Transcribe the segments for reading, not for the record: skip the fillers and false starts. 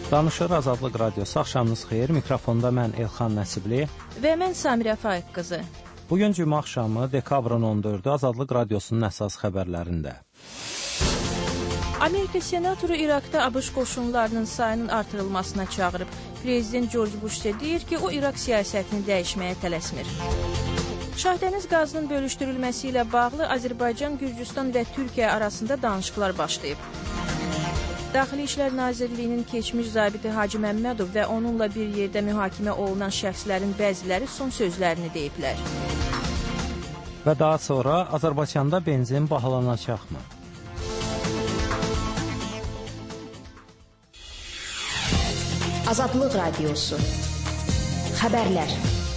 Danışır Azadlıq Radiosu, axşamınız xeyir. Mikrofonda mən Elxan Nəsibli və mən Samirə Faiq qızı. Bugün cümə axşamı dekabrın 14-ü Azadlıq Radiosunun əsas xəbərlərində. Amerika senatoru İraqda ABŞ qoşunlarının sayının artırılmasına çağırıb. Prezident George Bush isə deyir ki, o İraq siyasətini dəyişməyə tələsmir. Şahdəniz qazının bölüşdürülməsi ilə bağlı Azərbaycan, Gürcüstan və Türkiyə arasında danışıqlar başlayıb. Daxili İşlər Nazirliyinin keçmiş zabiti Hacı Məmmədov və onunla bir yerdə mühakimə olunan şəxslərin bəziləri son sözlərini deyiblər. Və daha sonra Azərbaycanda benzin bahalanacaqmı? Azadlıq Radiosu. Xəbərlər.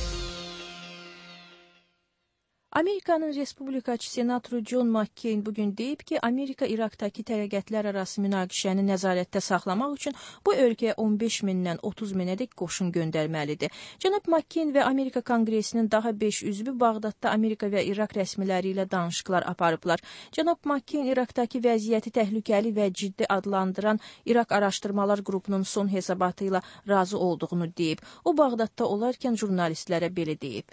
Amerikanın Respublikaçı senatoru John McCain bugün deyib ki, Amerika İraqdakı tərəqqətlər arası münaqişəni nəzarətdə saxlamaq üçün bu ölkəyə 15 mindən 30 minədək qoşun göndərməlidir. Cənab McCain və Amerika Konqresinin daha 5 üzvü Bağdadda Amerika və İraq rəsmiləri ilə danışıqlar aparıblar. Cənab McCain İraqdakı vəziyyəti təhlükəli və ciddi adlandıran İraq Araşdırmalar Qrupunun son hesabatı ilə razı olduğunu deyib. O, Bağdadda olarkən jurnalistlərə belə deyib.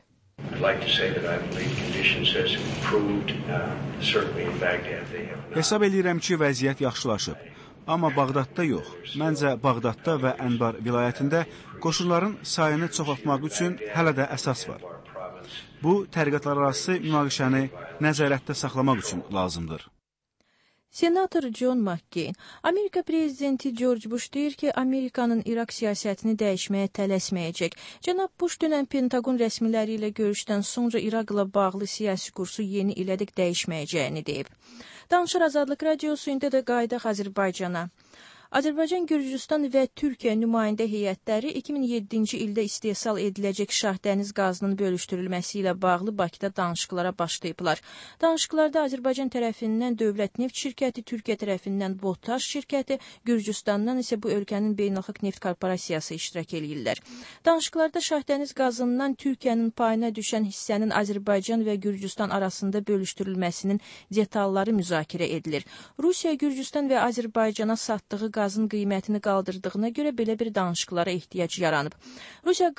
Hesab edirəm ki, vəziyyət yaxşılaşıb. Amma Bağdadda yox. Məncə Bağdadda və Ənbar vilayətində qoşunların sayını çoxaltmaq üçün hələ də əsas var. Bu, tərəqqatlar arası münaqişəni nəzarətdə saxlamaq üçün lazımdır. Senator John McCain, Amerika prezidenti George Bush deyir ki, Amerikanın İraq siyasətini dəyişməyə tələsməyəcək. Cənab Bush dünən Pentagon rəsmiləri ilə görüşdən sonra İraqla bağlı siyasi kursu yeni ilədək dəyişməyəcəyini deyib. Danışır Azadlıq Radiosu, indi də qayıdaq Azərbaycana. Azərbaycan, Gürcüstan və Türkiyə nümayəndə heyətləri 2007-ci ildə istehsal ediləcək şahdəniz qazının bölüşdürülməsi ilə bağlı Bakıda danışıqlara başlayıblar. Danışıqlarda Azərbaycan tərəfindən Dövlət Neft şirkəti, Türkiyə tərəfindən BOTAŞ şirkəti, Gürcüstandan isə bu ölkənin Beynəlxalq Neft Korporasiyası iştirak edirlər. Danışıqlarda şahdəniz qazından Türkiyənin payına düşən hissənin Azərbaycan və Gürcüstan arasında bölüşdürülməsinin detalları müzakirə edilir. Rusiya, Gürcüstan və Azərbaycana satdığı qazın qiymətini qaldırdığına görə belə bir danışıqlara ehtiyac yaranıb. Rusiya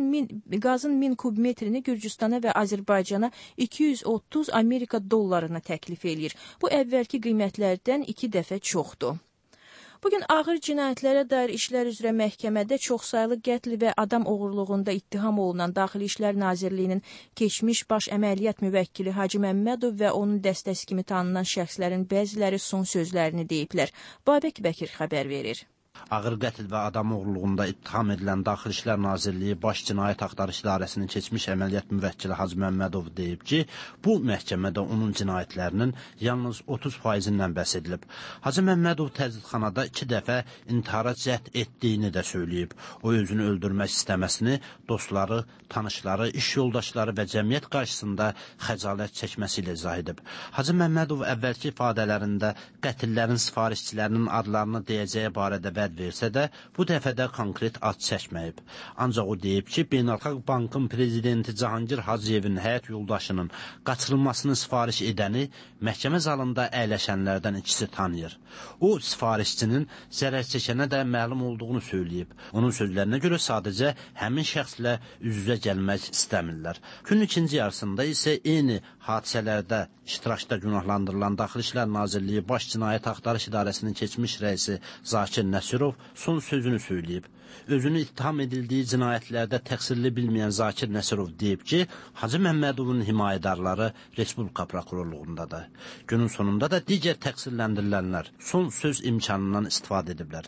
qazın 1000 kubmetrini Gürcüstana və Azərbaycana 230 Amerika dollarına təklif eləyir. Bu əvvəlki qiymətlərdən 2 dəfə çoxdur. Bugün ağır cinayətlərə dair işlər üzrə məhkəmədə çoxsaylı qətl və adam oğurluğunda ittiham olunan Daxili İşlər Nazirliyinin keçmiş baş əməliyyat müvəkkili Hacı Məmmədov və onun dəstəsi kimi tanınan şəxslərin bəziləri son sözlərini deyiblər. Babək Bəkir xəbər verir. Ağır qətl və adam oğurluğunda ittiham edilən Daxili İşlər Nazirliyi Baş Cinayət Axtarış İdarəsinin keçmiş əməliyyat müvəkkili Hacı Məmmədov deyib ki, bu məhkəmədə onun cinayətlərinin yalnız 30%-dən bəhs edilib. Hacı Məmmədov təzyiqxanada 2 dəfə intihara cəhd etdiyini də söyləyib. O, özünü öldürmək istəməsini dostları, tanışları, iş yoldaşları və cəmiyyət qarşısında xəcalət çəkməsi ilə izah edib. Hacı Məmmədov əvvəlki ifadələrində qətillərin sifarişçilərinin adlarını deyəcəyi barədə vəd versə də, bu dəfədə konkret ad çəkməyib. Ancaq o deyib ki, Beynəlxalq Bankın prezidenti Cahangir Hacıyevin həyat yoldaşının qaçırılmasını sifariş edəni məhkəmə zalında əyləşənlərdən ikisi tanıyır. O, sifarişçinin zərər çəkənə də məlum olduğunu söyləyib. Onun sözlərinə görə sadəcə həmin şəxslə üz-üzə gəlmək istəmirlər. Günün ikinci yarısında isə eyni hadisələrdə iştirakda günahlandırılan Daxili İşlər Nazirliyi Baş Cinayət Axtarış İdarəsinin keçmiş rəisi Zakir Nəsirov son sözünü söyləyib. Özünü ittiham edildiyi cinayətlərdə təqsirli bilməyən Zakir Nəsirov deyib ki, Hacı Məmmədovun himayədarları Respublika prokurorluğundadır. Günün sonunda da digər təqsirləndirilənlər son söz imkanından istifadə ediblər.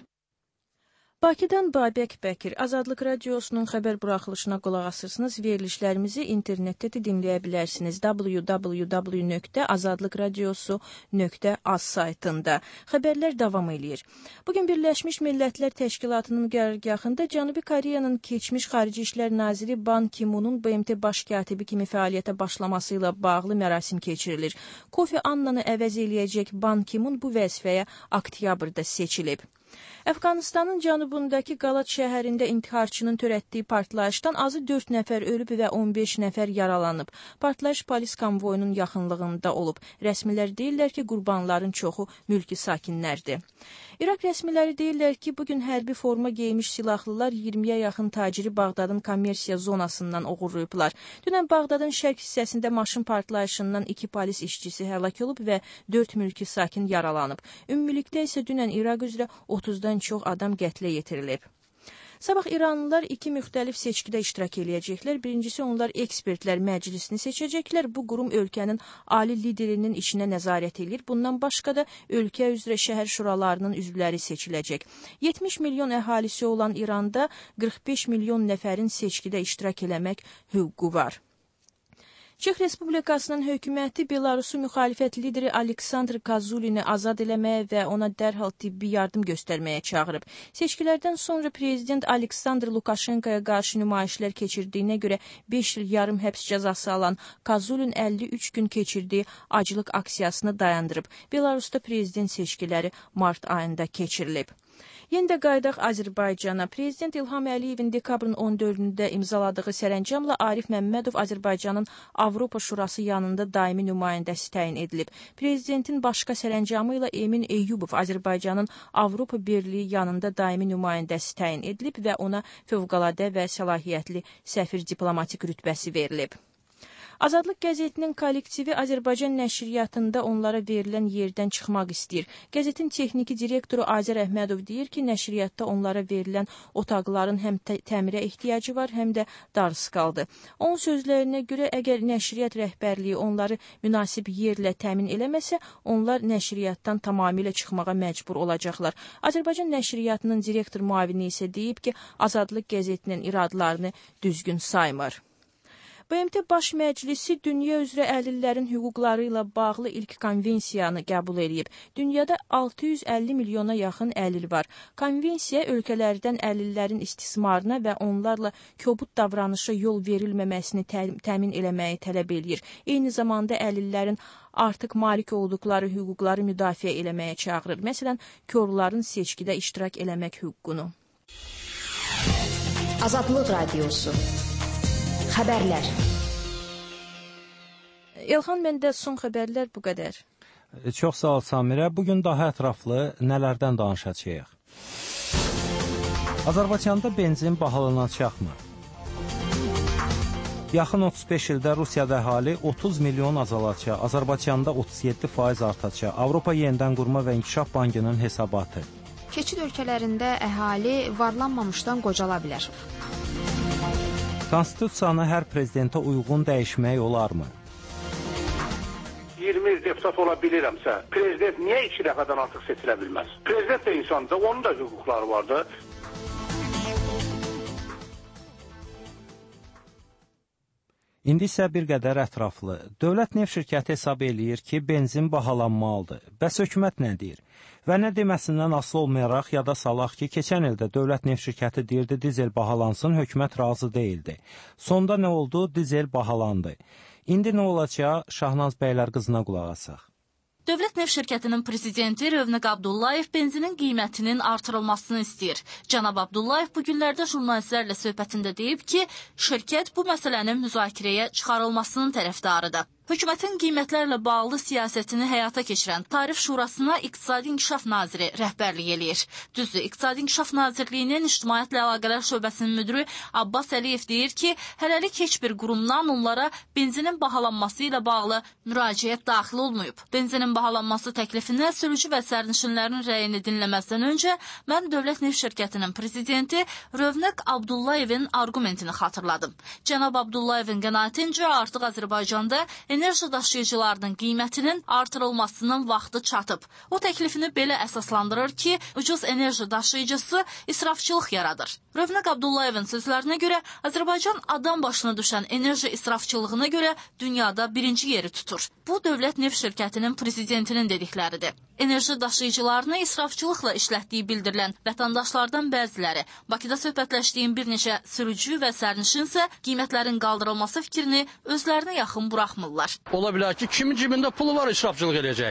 Bakıdan Babək Bəkir, Azadlıq Radiosunun xəbər buraxılışına qulaq asırsınız. Verilişlərimizi internetdə də dinləyə bilərsiniz. www.azadlıqradiosu.az saytında. Xəbərlər davam edir. Bugün Birləşmiş Millətlər Təşkilatının qərargahında Cənubi Koreyanın keçmiş Xarici İşlər Naziri Ban Ki-moonun BMT baş katibi kimi fəaliyyətə başlaması ilə bağlı mərasim keçirilir. Kofi Annanı əvəz eləyəcək Ban Ki-moon bu vəzifəyə oktyabrda seçilib. Əfqanistanın cənubundakı Qalat şəhərində intiharçının törətdiyi partlayışdan azı 4 nəfər ölüb və 15 nəfər yaralanıb. Partlayış polis konvoyunun yaxınlığında olub. Rəsmilər deyirlər ki, qurbanların çoxu mülki sakinlərdir. İraq rəsmiləri deyirlər ki, bugün hərbi forma geymiş silahlılar 20-yə yaxın taciri Bağdadın kommersiya zonasından oğurlayıblar. Dünən Bağdadın şərq hissəsində maşın partlayışından 2 polis işçisi həlak olub və 4 mülki sakin yaralanıb. Ümumilikdə isə dünən İraq üzrə 30-dan çox adam qətlə yetirilib. Sabah İranlılar 2 müxtəlif seçkidə iştirak eləyəcəklər. Birincisi, onlar ekspertlər məclisini seçəcəklər. Bu qurum ölkənin ali liderinin işinə nəzarət edir. Bundan başqa da ölkə üzrə şəhər şuralarının üzvləri seçiləcək. 70 milyon əhalisi olan İranda 45 milyon nəfərin seçkidə iştirak eləmək hüququ var. Çex Respublikasının hökuməti Belarusu müxalifət lideri Aleksandr Kazulini azad eləməyə və ona dərhal tibbi yardım göstərməyə çağırıb. Seçkilərdən sonra prezident Aleksandr Lukashenkaya qarşı nümayişlər keçirdiyinə görə 5 il yarım həbs cəzası alan Kazulin 53 gün keçirdiyi aclıq aksiyasını dayandırıb. Belarusda prezident seçkiləri mart ayında keçirilib. Yenə də qaydaq Azərbaycana. Prezident İlham Əliyevin dekabrın 14-də imzaladığı sərəncamla Arif Məmmədov Azərbaycanın Avropa Şurası yanında daimi nümayəndəsi təyin edilib. Prezidentin başqa sərəncamı ilə Emin Eyyubov Azərbaycanın Avropa Birliyi yanında daimi nümayəndəsi təyin edilib və ona fövqəladə və səlahiyyətli səfir diplomatik rütbəsi verilib. Azadlıq qəzetinin kollektivi Azərbaycan nəşriyyatında onlara verilən yerdən çıxmaq istəyir. Qəzetin texniki direktoru Azər Əhmədov deyir ki, nəşriyyatda onlara verilən otaqların həm təmirə ehtiyacı var, həm də darısqaldı. Onun sözlərinə görə, əgər nəşriyyat rəhbərliyi onları münasib yerlə təmin eləməsə, onlar nəşriyyatdan tamamilə çıxmağa məcbur olacaqlar. Azərbaycan nəşriyyatının direktor müavini isə deyib ki, Azadlıq qəzetinin iradlarını düzgün saymır. BMT Baş Məclisi dünya üzrə əlillərin hüquqları ilə bağlı ilk konvensiyanı qəbul edib. Dünyada 650 milyona yaxın əlil var. Konvensiya ölkələrdən əlillərin istismarına və onlarla kobud davranışa yol verilməməsini təmin eləməyi tələb edir. Eyni zamanda əlillərin artıq malik olduqları hüquqları müdafiə eləməyə çağırır. Məsələn, körlərin seçkidə iştirak eləmək hüququnu. Azadlıq Radiosu. Xəbərlər. Elxan, məndə son xəbərlər bu qədər. Çox sağ ol Samirə. Bugün daha ətraflı nələrdən danışacağıq? Azərbaycanda benzin bahalanacaqmı? Yaxın 35 ildə Rusiyada əhali 30 milyon azalacaq, Azərbaycanda 37% artacaq. Avropa Yenidən Qurma və İnkişaf Bankının hesabatı. Keçid ölkələrində əhali varlanmamışdan qocala bilər. Konstitusiyanı hər prezidentə uyğun dəyişmək olarmı? 20 deputat ola bilirəmsə, prezident niyə 2 dəfədən artıq seçilə bilməz? Prezident də insandır, onun da hüquqları vardır. İndi isə bir qədər ətraflı. Dövlət neft şirkəti hesab eləyir ki, benzin bahalanmalıdır. Bəs hökumət nə deyir? Və nə deməsindən asılı olmayaraq yada salaq ki, keçən ildə dövlət neft şirkəti deyirdi dizel bahalansın, hökumət razı deyildi. Sonda nə oldu? Dizel bahalandı. İndi nə olacaq? Şahnaz bəylər qızına qulaq asaq. Dövlət neft şirkətinin prezidenti Rövnəq Abdullayev benzinin qiymətinin artırılmasını istəyir. Cənab Abdullayev bu günlərdə jurnalistlərlə söhbətində deyib ki, şirkət bu məsələnin müzakirəyə çıxarılmasının tərəfdarıdır. Hökumətin qiymətlərlə bağlı siyasətini həyata keçirən Tarif Şurasına İqtisadi İnkişaf Naziri rəhbərlik eləyir. Düzdür, İqtisadi İnkişaf Nazirliyinin İctimaiyyətlə Əlaqələr Şöbəsinin müdürü Abbas Əliyev deyir ki, hələlik heç bir qurumdan onlara benzinin bahalanması ilə bağlı müraciət daxil olmayıb. Benzinin bahalanması təklifinə sürücü və sərnişinlərin rəyini dinləməzdən öncə mən Dövlət Neft Şirkətinin prezidenti Rövnəq Abdullayevin arqumentini xatırladım. Cənab Abdullayevin qənaətincə artıq Azərbaycanda enerji daşıyıcılarının qiymətinin artırılmasının vaxtı çatıb. O təklifini belə əsaslandırır ki, ucuz enerji daşıyıcısı israfçılıq yaradır. Rövnəq Abdullayevin sözlərinə görə Azərbaycan adam başına düşən enerji israfçılığına görə dünyada birinci yeri tutur. Bu, Dövlət Neft Şirkətinin prezidentinin dedikləridir. Enerji daşıyıcılarını israfçılıqla işlətdiyi bildirilən vətəndaşlardan bəziləri Bakıda söhbətləşdiyim bir neçə sürücü və sərnişin isə qiymətlərin qaldırılması fikrini özlərinə yaxın buraxmırlar. Ola bilər ki, kimin cibində pulu var israfçılıq edəcək?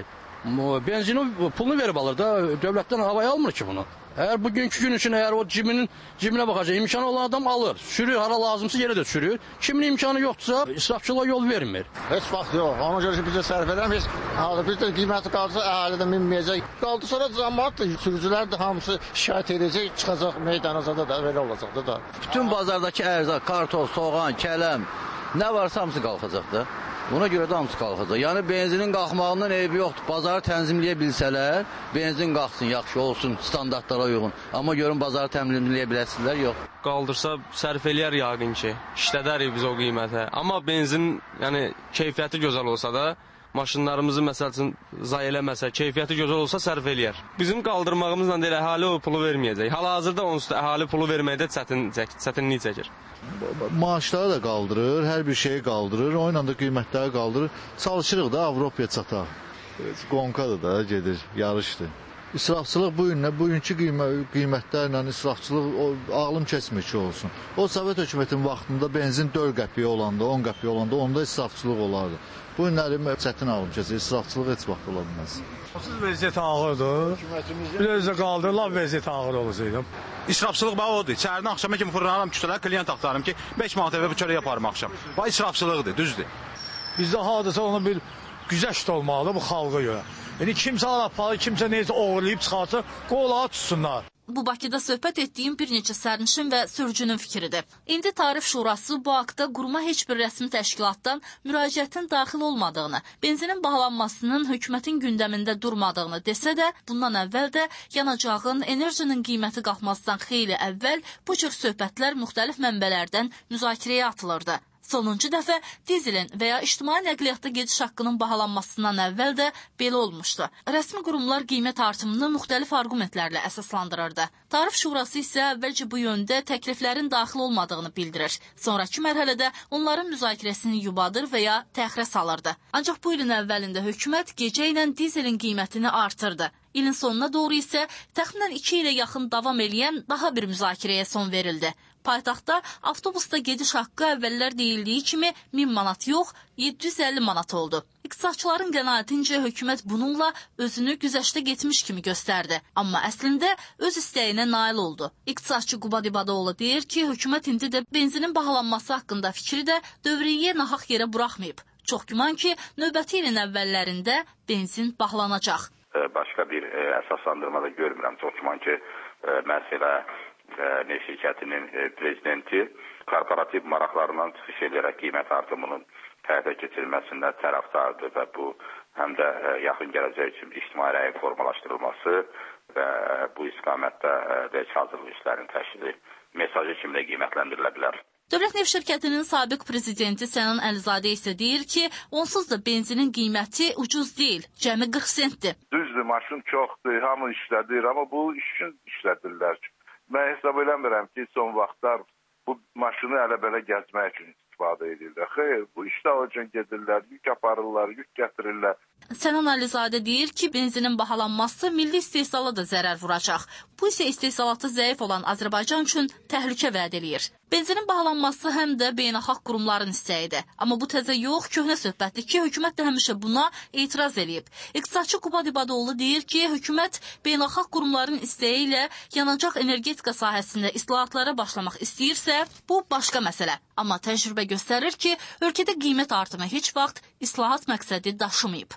Benzinin pulunu verib alır da, dövlətdən havaya almır ki bunu. Əgər bugünkü gün üçün əgər o cibinə baxacaq, imkanı olan adam alır, sürür, hara lazımsa yerə də sürür. Kimin imkanı yoxdursa, israfçılığa yol vermir. Heç vaxt yox. Ona görə ki, biz də sərf edəmiz. Biz də qiyməti qalsa, əhalidə minməyəcək. Qaldı sonra cəmaət də, sürücülər də hamısı şikayət edəcək, çıxacaq meydana da belə olacaq da. Bütün bazardakı ərzaq, kartof, soğan, kələm, nə varsa hamısı qalxacaq da. Ona görə də hamısı qalxacaq. Yəni benzinin qalxmağından eybi yoxdur. Bazarı tənzimləyə bilsələr, benzin qalxsın, yaxşı olsun, standartlara uyğun. Amma görün bazarı tənzimləyə biləsizlər, yox. Qaldırsa sərf eləyər yəqin ki, işlədərik biz o qiymətə. Amma benzin, yəni keyfiyyəti gözəl olsa da, maşınlarımızı məsəl üçün zay eləməsə, keyfiyyəti gözəl olsa sərf eləyər. Bizim qaldırmağımızla deyil, əhali o pulu verməyəcək. Hal-hazırda onsuz da əhali pulu verməkdə çətinlik çəkir. Maaşları da qaldırır, hər bir şeyi qaldırır, o ilə də qiymətləri qaldırır. Çalışırıq da Avropaya çataq. Qonkadır da gedir, yarışdır. İsrafçılıq bugünkü qiymətlərlə israfçılıq ağlım keçmir ki olsun. O Sovet hökumətinin vaxtında benzin 4 qəpiyə olanda, 10 qəpiyə olanda onda israfçılıq olardı. Bu günləri çətin ağlım keçir, israfçılıq heç vaxt ola bilməz. Siz vəziyyət ağırdır. Bir özə qaldırırlar, vəziyyət ağır olacaq. İsrafçılıq bax odur. Çərini axşama kimi fırlanaram küçələrə, klient axtarım ki, 5 manat evə bu çörək yaparım axşam. Bax israfçılıqdır, düzdür. Bizdə hardasa ona bir güzəşt olmalıdır bu xalqa görə. Yəni kimsə aparır, kimsə neysə oğurlayıb çıxarsa, qolağa tutsunlar. Bu Bakıda söhbət etdiyim bir neçə sərnişin və sürücünün fikridir. İndi Tarif Şurası bu haqda quruma heç bir rəsmi təşkilatdan müraciətin daxil olmadığını, benzinin bahalanmasının hökumətin gündəmində durmadığını desə də, bundan əvvəl də yanacağın, enerjinin qiyməti qalxmasından xeyli əvvəl bu cür söhbətlər müxtəlif mənbələrdən müzakirəyə atılırdı. Sonuncu dəfə dizelin və ya ictimai nəqliyyatda gediş haqqının bahalanmasından əvvəl də belə olmuşdu. Rəsmi qurumlar qiymət artımını müxtəlif arqumentlərlə əsaslandırırdı. Tarif Şurası isə əvvəlcə bu yöndə təkliflərin daxil olmadığını bildirir. Sonrakı mərhələdə onların müzakirəsini yubadır və ya təxirə salırdı. Ancaq bu ilin əvvəlində hökumət gecə ilə dizelin qiymətini artırdı. İlin sonuna doğru isə təxminən 2 ilə yaxın davam eləyən daha bir müzakirəyə son verildi. Paytaxtda avtobusda gediş haqqı əvvəllər deyildiyi kimi 1000 manat yox, 750 manat oldu. İqtisadçıların qənaətincə hökumət bununla özünü güzəştə getmiş kimi göstərdi. Amma əslində öz istəyinə nail oldu. İqtisadçı Qubad İbadoğlu deyir ki, hökumət indi də benzinin bahalanması haqqında fikri də dövriyyə nahaq yerə buraxmayıb. Çox güman ki, növbəti ilin əvvəllərində benzin bahalanacaq. Başqa bir əsaslandırma da görmürəm. Çox güman ki, məsələ neft şirkətinin prezidenti korporativ maraqlarından çıxış edərək qiymət artımının həyata keçirilməsində tərəfdardır və bu həm də yaxın gələcək üçün ictimai rəyin formalaşdırılması və bu istiqamətdə hazırlıq işlərinin təşkili mesajı kimi də qiymətləndirilə bilər. Dövlət Neft Şirkətinin sabiq prezidenti Sənan Əlizadə isə deyir ki, onsuz da benzinin qiyməti ucuz deyil, cəmi 40 sentdir. Düzdür, maşın çoxdur, hamı işlədir, amma bu iş üçün işlədirlər. Mən hesab eləmirəm ki, son vaxtlar bu maşını elə-belə gəzmək üçün istifadə edirlər. Xeyr, bu işdə o üçün gedirlər, yük aparırlar, yük gətirirlər. Sənan Əlizadə deyir ki, benzinin bahalanması milli istehsala da zərər vuracaq. Bu isə istehsalatı zəif olan Azərbaycan üçün təhlükə vəd eləyir. Benzinin bahalanması həm də beynəlxalq qurumların istəyidir. Amma bu təzə yox, köhnə söhbətdir ki, hökumət də həmişə buna etiraz eləyib. İqtisadçı Qubad İbadoğlu deyir ki, hökumət beynəlxalq qurumların istəyi ilə yanacaq energetika sahəsində islahatlara başlamaq istəyirsə, bu başqa məsələ. Amma təcrübə göstərir ki, ölkədə qiymət artımı heç vaxt islahat məqsədi daşımayıb.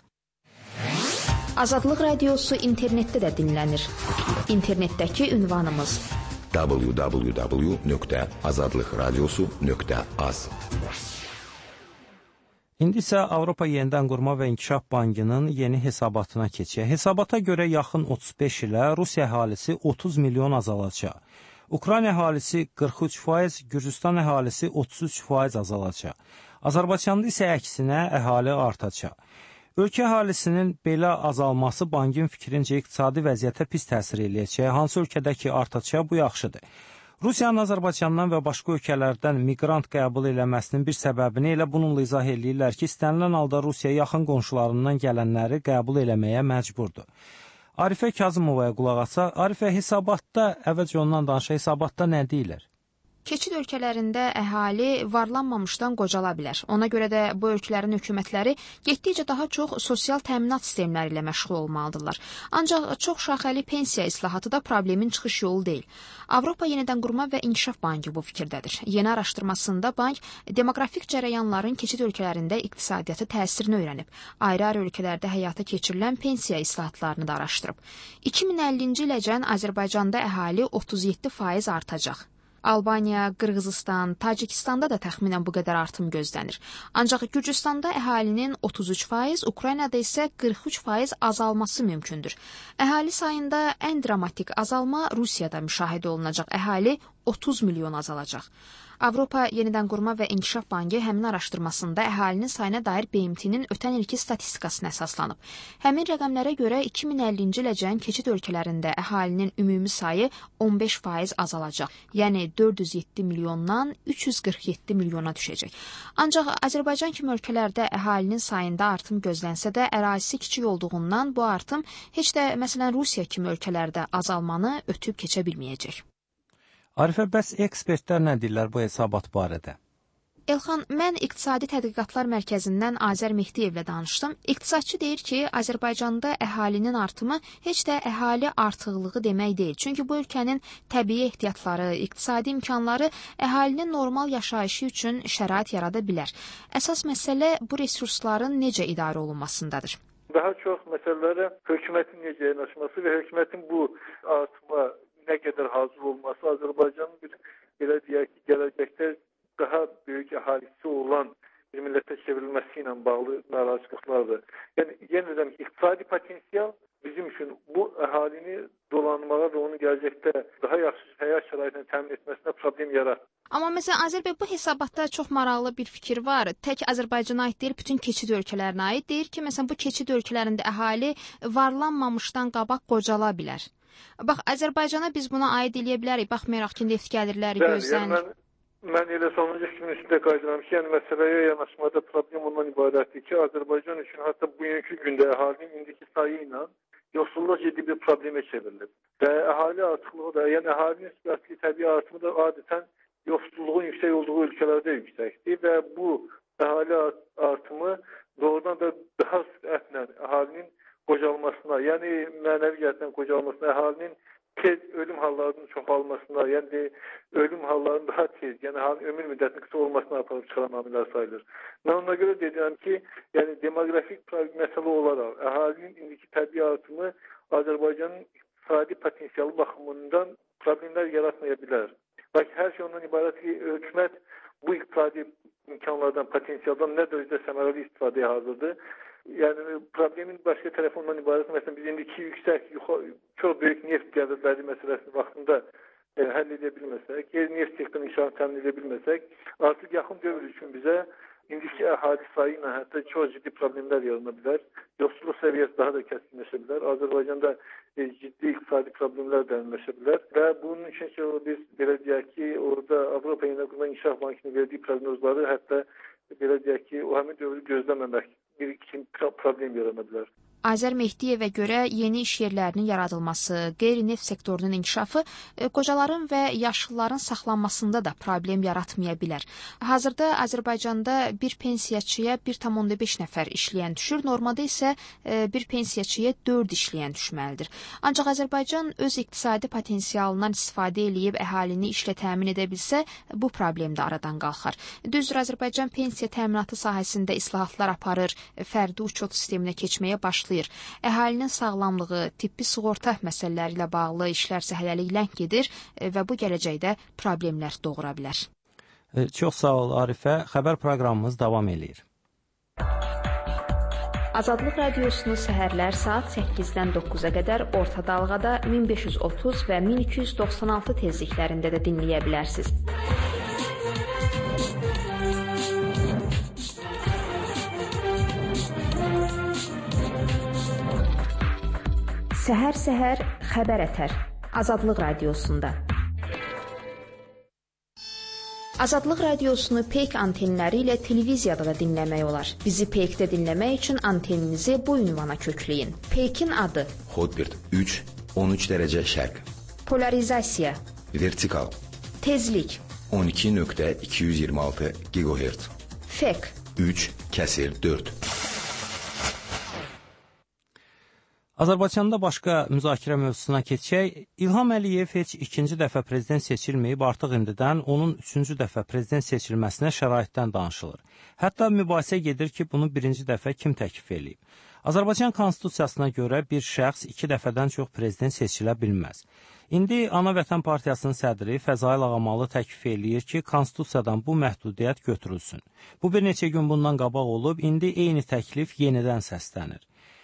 Azadlıq Radiosu internetdə də dinlənir. İnternetdəki ünvanımız www.azadlıqradiosu.az. İndi isə Avropa Yenidən Qurma və İnkişaf Bankının yeni hesabatına keçək. Hesabata görə yaxın 35 ilə Rusiya əhalisi 30 milyon azalacaq. Ukrayna əhalisi 43%, Gürcüstan əhalisi 33% azalacaq. Azərbaycanda isə əksinə əhali artacaq. Ölkə əhalisinin belə azalması bankın fikrincə iqtisadi vəziyyətə pis təsir eləyəcək. Hansı ölkədəki artacaq bu yaxşıdır. Rusiyanın Azərbaycandan və başqa ölkələrdən miqrant qəbul eləməsinin bir səbəbini elə bununla izah eləyirlər ki, istənilən halda Rusiya yaxın qonşularından gələnləri qəbul eləməyə məcburdur. Arifə Kazımovaya qulaq asaq. Arifə, hesabatda, əvvəlcə ondan danışaq, hesabatda nə deyilər? Keçid ölkələrində əhali varlanmamışdan qocala bilər. Ona görə də bu ölkələrin hökumətləri getdikcə daha çox sosial təminat sistemləri ilə məşğul olmalıdırlar. Ancaq çox şaxəli pensiya islahatı da problemin çıxış yolu deyil. Avropa Yenidən Qurma və İnkişaf Bankı bu fikirdədir. Yeni araşdırmasında bank demoqrafik cərəyanların keçid ölkələrində iqtisadiyyata təsirini öyrənib. Ayrı-ayrı ölkələrdə həyata keçirilən pensiya islahatlarını da araşdırıb. 2050-ci iləcən Azərbaycanda əhali 37% artacaq. Albaniya, Qırğızistan, Tacikistanda da təxminən bu qədər artım gözlənir. Ancaq Gürcüstanda əhalinin 33%, Ukraynada isə 43% azalması mümkündür. Əhali sayında ən dramatik azalma Rusiyada müşahidə olunacaq. Əhali 30 milyon azalacaq. Avropa Yenidən Qurma və İnkişaf Bankı həmin araşdırmasında əhalinin sayına dair BMT-nin ötən ilki statistikasına əsaslanıb. Həmin rəqəmlərə görə 2050-ci iləcən keçid ölkələrində əhalinin ümumi sayı 15% azalacaq. Yəni 407 milyondan 347 milyona düşəcək. Ancaq Azərbaycan kimi ölkələrdə əhalinin sayında artım gözlənsə də ərazisi kiçik olduğundan bu artım heç də məsələn Rusiya kimi ölkələrdə azalmanı ötüb keçə bilməyəcək. Arifə, bəs ekspertlər nə deyirlər bu hesabat barədə? Elxan, mən İqtisadi Tədqiqatlar Mərkəzindən Azər Mehdiyevlə danışdım. İqtisadçı deyir ki, Azərbaycanda əhalinin artımı heç də əhali artıqlığı demək deyil. Çünki bu ölkənin təbii ehtiyatları, iqtisadi imkanları əhalinin normal yaşayışı üçün şərait yarada bilər. Əsas məsələ bu resursların necə idarə olunmasındadır. Daha çox məsələlərə hökumətin necə yanaşması və hökumətin bu artıma nə qədər hazır olması Azərbaycanın bir belə deyək ki, gələcəkdə daha böyük əhalisi olan bir millətə çevrilməsi ilə bağlı narazılıqlardır. Yəni, yeniden iqtisadi potensial bizim üçün bu əhalini dolanmağa və onu gələcəkdə daha yaxşı həyat şəraitini təmin etməsinə problem yaratır. Amma məsələn, Azərbaycan bu hesabatda çox maraqlı bir fikir var. Tək Azərbaycana aid deyil, bütün keçid ölkələrinə aid. Deyir ki, məsələn, bu keçid ölkələrində əhali varlanmamışdan qabaq qocala bilər. Bax, Azərbaycana biz buna aid eləyə bilərik, baxmayaraq ki, neft gəlirləri gözlənir. Mən elə sonuncu kimin üstündə qaydıram ki, yəni məsələyə yanaşmada problem ondan ibarətdir ki, Azərbaycan üçün hətta bugünkü gündə əhalinin indiki sayı ilə yoxsulluq ciddi bir problemə çevrilir. Və əhali artıqlığı da, yəni əhalinin sürətli təbii artımı da adətən yoxsulluğun yüksək olduğu ölkələrdə yüksəkdir və bu əhali artımı doğrudan da daha sürətlə əhalinin qocalmasına, yəni mənəvi cəhətdən qocalmasına, əhalinin tez ölüm hallarının çoxalmasına, yəni ölüm hallarının daha tez, yəni əhalinin ömür müddətinin qısa olmasına aparıb çıxaran amillər sayılır. Mən ona görə deyirəm ki, yəni demoqrafik məsələ olaraq əhalinin indiki təbii artımı Azərbaycanın iqtisadi potensialı baxımından problemlər yaratmaya bilər. Lakin hər şey ondan ibarət ki, hökumət bu iqtisadi imkanlardan, potensialdan nə dərəcədə səmərəli istifadəyə hazırdır. Yəni problemin başqa tərəfindən ibarət, məsələn biz indiki yüksək, çox böyük neft gəlirləri məsələsini vaxtında həll edə bilməsək, neft sektorunun inkişafını təmin edə bilməsək, artıq yaxın dövr üçün bizə indiki əhali sayı ilə hətta çox ciddi problemlər yarana bilər. Yoxsulluq səviyyəsi daha da kəskinləşə bilər. Azərbaycanda ciddi iqtisadi problemlər dərinləşə bilər və bunun üçün ki, biz belə deyək ki, orada Avropa Yenidən Qurma İnkişaf Bankının verdiyi proqnozları hətta belə deyək ki, o həmin dövrü gözləməmək bir problem yarana bilər. Azər Mehdiyevə görə yeni iş yerlərinin yaradılması, qeyri-neft sektorunun inkişafı qocaların və yaşlıların saxlanmasında da problem yaratmaya bilər. Hazırda Azərbaycanda bir pensiyaçıya 1,5 nəfər işləyən düşür, normada isə bir pensiyaçıya 4 işləyən düşməlidir. Ancaq Azərbaycan öz iqtisadi potensialından istifadə edib əhalini işlə təmin edə bilsə, bu problem də aradan qalxar. Düzdür, Azərbaycan pensiya təminatı sahəsində islahatlar aparır, fərdi uçot sisteminə keçməyə başlayır. Əhalinin sağlamlığı, tibbi sığorta məsələləri ilə bağlı işlərsə hələlik ləng gedir və bu gələcəkdə problemlər doğura bilər. Çox sağ ol Arifə. Xəbər proqramımız davam edir. Azadlıq radiosunu səhərlər saat 8-dən 9-a qədər orta dalğada 1530 və 1296 tezliklərində də dinləyə bilərsiniz. Səhər-səhər xəbər ətər. Azadlıq radiosunda. Azadlıq radiosunu peyk antenləri ilə televiziyada da dinləmək olar. Bizi peykdə dinləmək üçün anteninizi bu ünvana kökləyin. Peykin adı: Hotbird 3, 13 dərəcə şərq. Polarizasiya: Vertikal. Tezlik: 12.226 GHz. FEK 3/4. Azərbaycanda başqa müzakirə mövzusuna keçək. İlham Əliyev heç ikinci dəfə prezident seçilməyib, artıq indidən onun üçüncü dəfə prezident seçilməsinə şəraitdən danışılır. Hətta mübahisə gedir ki, bunu birinci dəfə kim təklif edib? Azərbaycan Konstitusiyasına görə bir şəxs iki dəfədən çox prezident seçilə bilməz. İndi Ana Vətən Partiyasının sədri Fəzail Ağamalı təklif eləyir ki, Konstitusiyadan bu məhdudiyyət götürülsün. Bu bir neçə gün bundan qabaq olub, indi eyni təklif yenidən səslənir.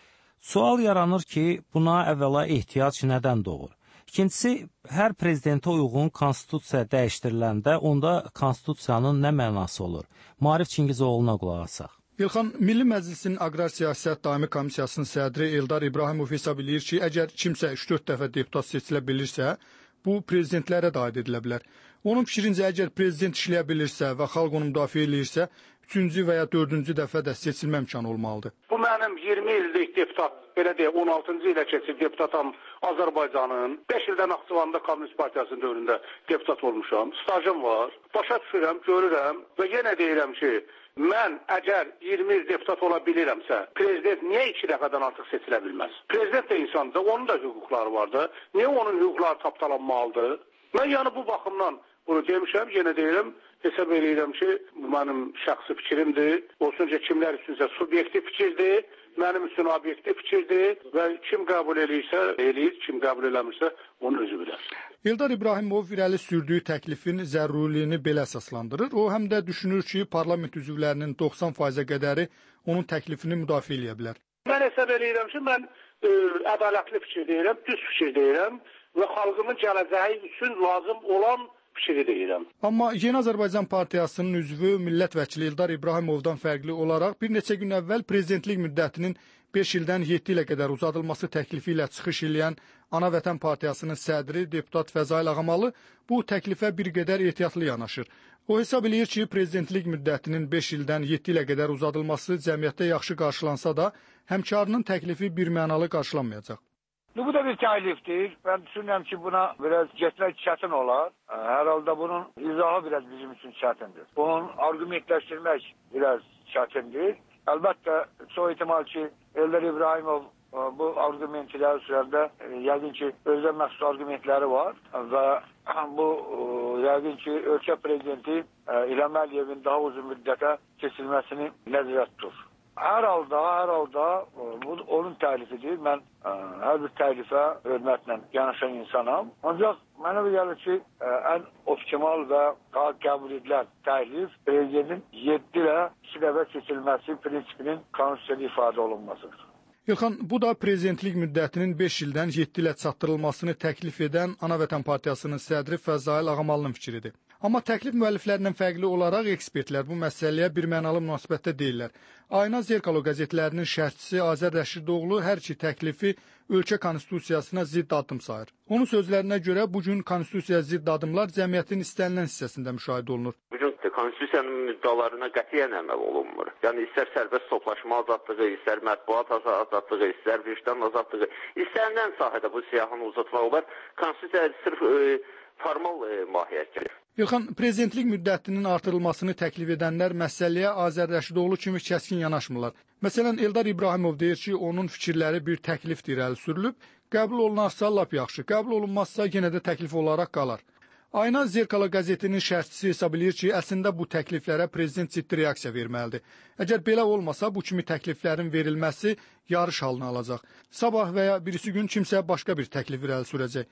Sual yaranır ki, buna əvvəla ehtiyac nədən doğur? İkincisi, hər prezidentə uyğun konstitusiya dəyişdiriləndə onda konstitusiyanın nə mənası olur? Maarif Çingizoğlu'na qulaq asaq. İlxan, Milli Məclisin Aqrar Siyasət Daimi Komissiyasının sədri Eldar İbrahimov hesab edir ki, əgər kimsə 3-4 dəfə deputat seçilə bilirsə, bu prezidentlərə də aid edilə bilər. Onun fikrincə, əgər prezident işləyə bilirsə və xalq onu müdafiə edirsə, 3-cü və ya 4-cü dəfə də seçilmə imkanı olmalıdır. Bu mənim 20 illik deputat, belə deyək, 16-cı ilə keçib deputatam Azərbaycanın, 5 ildən Naxçıvanda Kommunist Partiyasının dövründə deputat olmuşam, stajım var, başa düşürəm, görürəm və yenə deyirəm ki, mən əgər 20 il deputat ola bilirəmsə, prezident niyə 2 dəfədən artıq seçilə bilməz? Prezident də insandır, onun da hüquqları var da, niyə onun hüquqları tapdalanmalıdır? Mən yəni bu baxımdan bunu demişəm, yenə deyirəm, hesab edirəm ki, bu mənim şəxsi fikrimdir. Olsun ki, kimlər üçünsə subyektiv fikirdir, mənim üçün obyektiv fikirdir və kim qəbul eləyirsə, eləyir, kim qəbul eləmirsə, onu özü bilər. Eldar İbrahimov irəli sürdüyü təklifin zərurliyini belə əsaslandırır. O həm də düşünür ki, parlament üzvlərinin 90%-ə qədəri onun təklifini müdafiə edə bilər. Mən hesab edirəm ki, mən ədalətli fikir deyirəm, düz fikir deyirəm və xalqımın gələcəyi üçün lazım olan fikri deyirəm. Amma Yeni Azərbaycan Partiyasının üzvü millət vəkili Eldar İbrahimovdan fərqli olaraq bir neçə gün əvvəl prezidentlik müddətinin 5 ildən 7 ilə qədər uzadılması təklifi ilə çıxış edən Ana Vətən Partiyasının sədri deputat Fəzail Ağamalı bu təklifə bir qədər ehtiyatlı yanaşır. O hesab eləyir ki, prezidentlik müddətinin 5 ildən 7 ilə qədər uzadılması cəmiyyətdə yaxşı qarşılansa da, həmkarının təklifi birmənalı qarşılanmayacaq. Bu da bir təklifdir. Ben düşünürəm ki, buna biraz getmək çətin olar. Hər halda bunun izahı biraz bizim üçün çətindir. Bunun argumentləşdirmək biraz çətindir. Əlbəttə, çox ehtimal ki, Eldar İbrahimov bu argumentləri sürəndə yəqin ki, özə məxsus argumentləri var və bu yəqin ki, ölkə prezidenti İlham Əliyevin daha uzun müddətə keçilməsini nəzərdə tutur. Hər halda bu onun təklifidir. Mən hər bir təklifə hörmətlə yanaşan insanam. Ancaq mənə gəlir ki, ən optimal və qəbul edilən təklif prezidentin 7 ilə 2 dəfə seçilməsi prinsipinin konstitusiyada ifadə olunmasıdır. İlxan, bu da prezidentlik müddətinin 5 ildən 7 ilə çatdırılmasını təklif edən Ana Vətən Partiyasının sədri Fəzail Ağamalının fikridir. Amma təklif müəlliflərindən fərqli olaraq ekspertlər bu məsələyə birmənalı münasibətdə deyirlər. Ayna Zerkalo qəzetlərinin şərhçisi Azər Rəşidoğlu hər iki təklifi ölkə konstitusiyasına zidd addım sayır. Onun sözlərinə görə bugün konstitusiyaya zidd addımlar cəmiyyətin istənilən hissəsində müşahidə olunur. Bugün konstitusiyanın müddəalarına qətiyyən əməl olunmur. Yəni istər sərbəst toplaşma azadlığı, istər mətbuat azadlığı, istər vicdan azadlığı, istənilən sahədə bu siyahını uzatmaq olar. Konstitusiya sırf formal mahiyyətdir. İlxan, prezidentlik müddətinin artırılmasını təklif edənlər məsələyə Azər Rəşidoğlu kimi kəskin yanaşmırlar. Məsələn, Eldar İbrahimov deyir ki, onun fikirləri bir təklifdir irəli sürülüb, qəbul olunarsa lap yaxşı, qəbul olunmazsa yenə də təklif olaraq qalar. Ayna Zerkalo qəzetinin şərhçisi hesab edir ki, əslində bu təkliflərə prezident ciddi reaksiya verməlidir. Əgər belə olmasa, bu kimi təkliflərin verilməsi yarış halını alacaq. Sabah və ya birisi gün kimsə başqa bir təklif irəli sürəcək.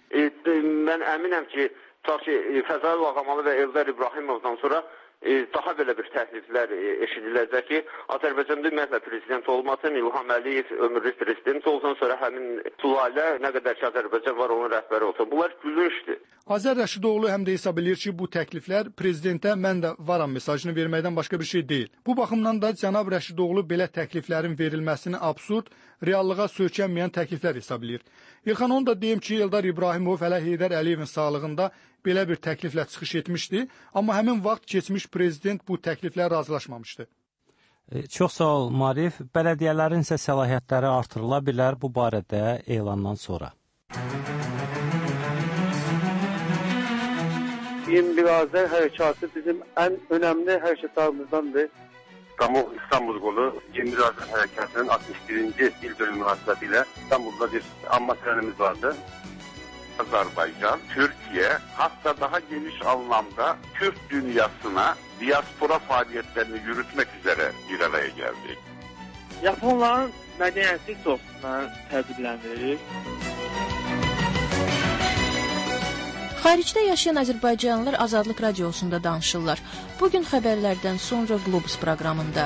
Mən əminəm ki, Fəzail Ağamalı və Eldar İbrahimovdan sonra daha belə bir təkliflər eşidiləcək ki, Azərbaycanda ümumiyyətlə prezident olmasın, İlham Əliyev ömürlük prezident olsun, sonra həmin Tulayla nə qədər ki Azərbaycan var, onun rəhbəri olsun. Bunlar gülünçdür. Azər Rəşidoğlu həm də hesab edir ki, bu təkliflər prezidentə mən də varam mesajını verməkdən başqa bir şey deyil. Bu baxımdan da cənab Rəşidoğlu belə təkliflərin verilməsini absurd, reallığa söykənməyən təkliflər hesab edir. İlxan, onu da deyim ki, Eldar İbrahimov hələ Heydər Əliyevin sağlığında belə bir təkliflə çıxış etmişdi, amma həmin vaxt keçmiş prezident bu təkliflə razılaşmamışdı. Çox sağ ol, Marif. Bələdiyyələrin isə səlahiyyətləri artırıla bilər bu barədə elandan sonra. İndirazlar hərəkatı bizim ən önəmli hərəkatlarımızdandır. İstanbul qolu 21 Azər Hərəkatının 61-ci il dönümü münasibətilə İstanbulda bir anma trenimiz vardı. Azərbaycan, Türkiye, hatta daha geniş anlamda Türk dünyasına diaspora faaliyetlerini yürütmek üzere bir araya geldik. Yaponların mədəniyyəti dostlarına təbrikləndirir. Xaricdə yaşayan Azərbaycanlılar Azadlıq Radiosunda danışırlar. Bugün xəbərlərdən sonra Globus proqramında.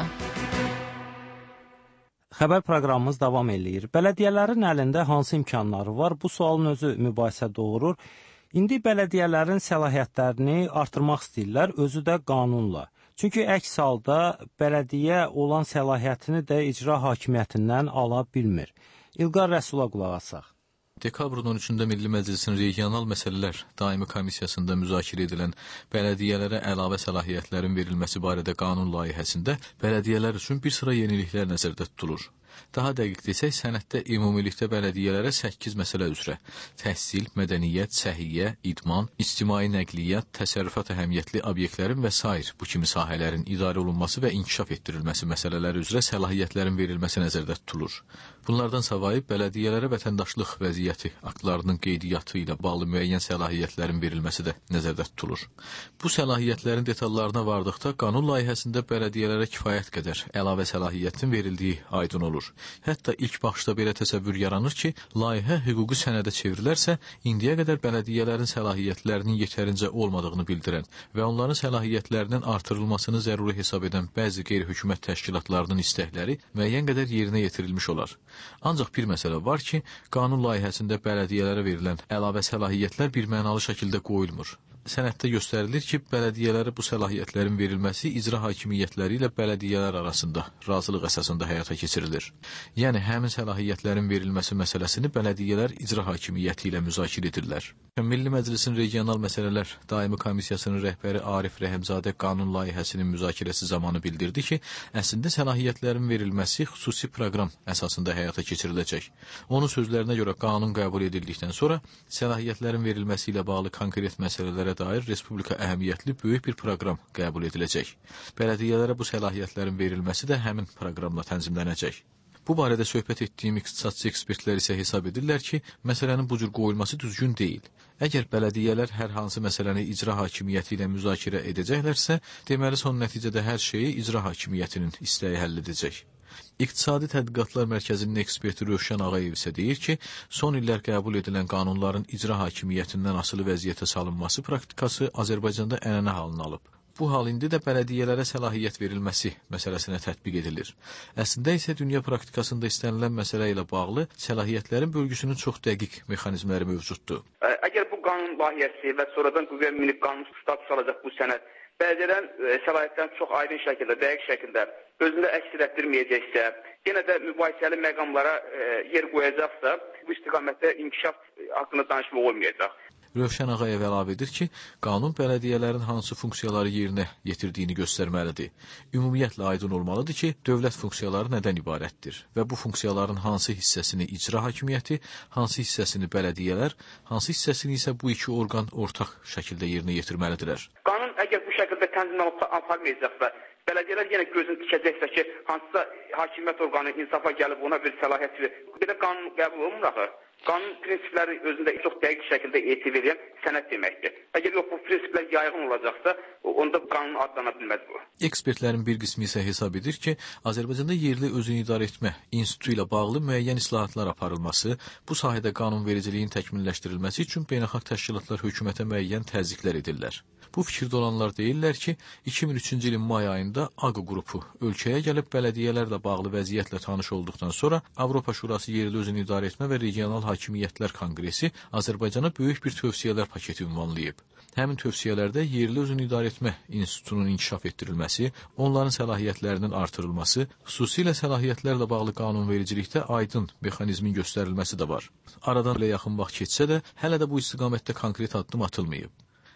Xəbər proqramımız davam eləyir. Bələdiyyələrin əlində hansı imkanları var? Bu sualın özü mübahisə doğurur. İndi bələdiyyələrin səlahiyyətlərini artırmaq istəyirlər, özü də qanunla. Çünki əks halda bələdiyyə olan səlahiyyətini də icra hakimiyyətindən ala bilmir. İlqar Rəsula qulaq asaq. Dekabrın 13-də Milli Məclisin regional məsələlər daimi komissiyasında müzakirə edilən bələdiyyələrə əlavə səlahiyyətlərin verilməsi barədə qanun layihəsində bələdiyyələr üçün bir sıra yeniliklər nəzərdə tutulur. Daha dəqiq desək, sənəddə ümumilikdə bələdiyyələrə 8 məsələ üzrə təhsil, mədəniyyət, səhiyyə, idman, ictimai nəqliyyat, təsərrüfat əhəmiyyətli obyektlərin və sair bu kimi sahələrin idarə olunması və inkişaf etdirilməsi məsələləri üzrə səlahiyyətlərin verilməsi nəzərdə tutulur. Bunlardan savayı bələdiyyələrə vətəndaşlıq vəziyyəti aktlarının qeydiyyatı ilə bağlı müəyyən səlahiyyətlərin verilməsi də nəzərdə tutulur. Bu səlahiyyətlərin detallarına vardıqda qanun layihəsində bələdiyyələrə kifayət qədər əlavə səlahiyyətin verildiyi aydın olur. Hətta ilk baxışda belə təsəvvür yaranır ki, layihə hüquqi sənədə çevrilərsə, indiyə qədər bələdiyyələrin səlahiyyətlərinin yetərincə olmadığını bildirən və onların səlahiyyətlərinin artırılmasını zəruri hesab edən bəzi qeyri-hökumət təşkilatlarının istəkləri müəyyən qədər yerinə yetirilmiş olar. Ancaq bir məsələ var ki, qanun layihəsində bələdiyyələrə verilən əlavə səlahiyyətlər birmənalı şəkildə qoyulmur. Sənəddə göstərilir ki, bələdiyyələrə bu səlahiyyətlərin verilməsi icra hakimiyyətləri ilə bələdiyyələr arasında razılıq əsasında həyata keçirilir. Yəni, həmin səlahiyyətlərin verilməsi məsələsini bələdiyyələr icra hakimiyyəti ilə müzakirə edirlər. Milli Məclisin regional məsələlər daimi komissiyasının rəhbəri Arif Rəhimzadə qanun layihəsinin müzakirəsi zamanı bildirdi ki, əslində səlahiyyətlərin verilməsi xüsusi proqram əsasında həyata keçiriləcək. Onun sözlərinə görə qanun qəbul edildikdən sonra səlahiyyətlərin verilməsi ilə bağlı konkret məsələlərə dair respublika əhəmiyyətli böyük bir proqram qəbul ediləcək. Bələdiyyələrə bu səlahiyyətlərin verilməsi də həmin proqramla tənzimlənəcək. Bu barədə söhbət etdiyim iqtisadçı ekspertlər isə hesab edirlər ki, məsələnin bu cür qoyulması düzgün deyil. Əgər bələdiyyələr hər hansı məsələni icra hakimiyyəti ilə müzakirə edəcəklərsə, deməli son nəticədə hər şeyi icra hakimiyyətinin istəyi həll edəcək. İqtisadi Tədqiqatlar Mərkəzinin eksperti Rövşən Ağayev isə deyir ki, son illər qəbul edilən qanunların icra hakimiyyətindən asılı vəziyyətə salınması praktikası Azərbaycanda ənənə halını alıb. Bu hal indi də bələdiyyələrə səlahiyyət verilməsi məsələsinə tətbiq edilir. Əslində isə dünya praktikasında istənilən məsələ ilə bağlı səlahiyyətlərin bölgüsünün çox dəqiq mexanizmləri mövcuddur. Əgər bu qanun layihəsi və sonradan qüvvəyə minib qanun status alacaq bu sənəd, bəzən səlahiyyətlərin çox aydın şəkildə, dəqiq şəkildə özündə əks etdirməyəcəksə, yenə də mübahisəli məqamlara yer qoyacaqsa, bu istiqamətdə inkişaf haqqında danışmaq olmayacaq. Rövşən Ağayev əlavə edir ki, qanun bələdiyyələrin hansı funksiyaları yerinə yetirdiyini göstərməlidir. Ümumiyyətlə aydın olmalıdır ki, dövlət funksiyaları nədən ibarətdir və bu funksiyaların hansı hissəsini icra hakimiyyəti, hansı hissəsini bələdiyyələr, hansı hissəsini isə bu iki orqan ortaq şəkildə yerinə yetirməlidirlər. Qanun əgər bu şəkildə tənzimlə aparmayacaqsa, bələdiyyələr yenə gözünü dikəcəksə ki, hansısa hakimiyyət orqanı insafa gəlib ona bir səlahiyyət verir. Belə qanun qəbul olunmur axı. Qanun prinsipləri özündə çox dəqiq şəkildə etiv edən sənəd deməkdir. Əgər yox bu prinsiplər yayğın olacaqsa, onda qanun adlana bilməz bu. Ekspertlərin bir qismi isə hesab edir ki, Azərbaycanda yerli özünü idarə etmə institutu ilə bağlı müəyyən islahatlar aparılması, bu sahədə qanunvericiliyin təkmilləşdirilməsi üçün beynəlxalq təşkilatlar hökumətə müəyyən təzyiqlər edirlər. Bu fikirdə olanlar deyirlər ki, 2003-cü ilin may ayında AQO qrupu ölkəyə gəlib bələdiyyələrlə bağlı vəziyyətlə tanış olduqdan sonra Avropa Şurası Yerli Özünü İdarə Etmə və Regional Hakimiyyətlər Konqresi Azərbaycana böyük bir tövsiyələr paketi ünvanlayıb. Həmin tövsiyələrdə yerli özünü idarə etmə institutunun inkişaf etdirilməsi, onların səlahiyyətlərinin artırılması, xüsusilə səlahiyyətlərlə bağlı qanunvericilikdə aydın mexanizmin göstərilməsi də var. Aradan belə yaxın vaxt keçsə də, hələ də bu istiqamətdə konkret addım atılmayıb.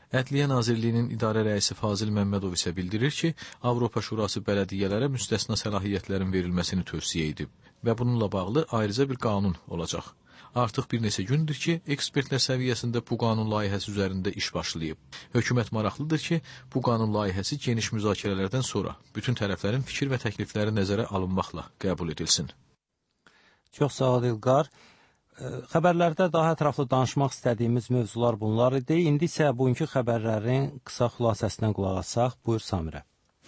Ədliyyə Nazirliyinin idarə rəisi Fazil Məmmədov isə bildirir ki, Avropa Şurası bələdiyyələrə müstəsna səlahiyyətlərin verilməsini tövsiyə edib və bununla bağlı ayrıca bir qanun olacaq. Artıq bir neçə gündür ki, ekspertlər səviyyəsində bu qanun layihəsi üzərində iş başlayıb. Hökumət maraqlıdır ki, bu qanun layihəsi geniş müzakirələrdən sonra bütün tərəflərin fikir və təklifləri nəzərə alınmaqla qəbul edilsin. Çox sağ ol İlqar. Xəbərlərdə daha ətraflı danışmaq istədiyimiz mövzular bunlar idi. İndi isə bugünkü xəbərlərin qısa xülasəsindən qulaq assaq. Buyur Samirə.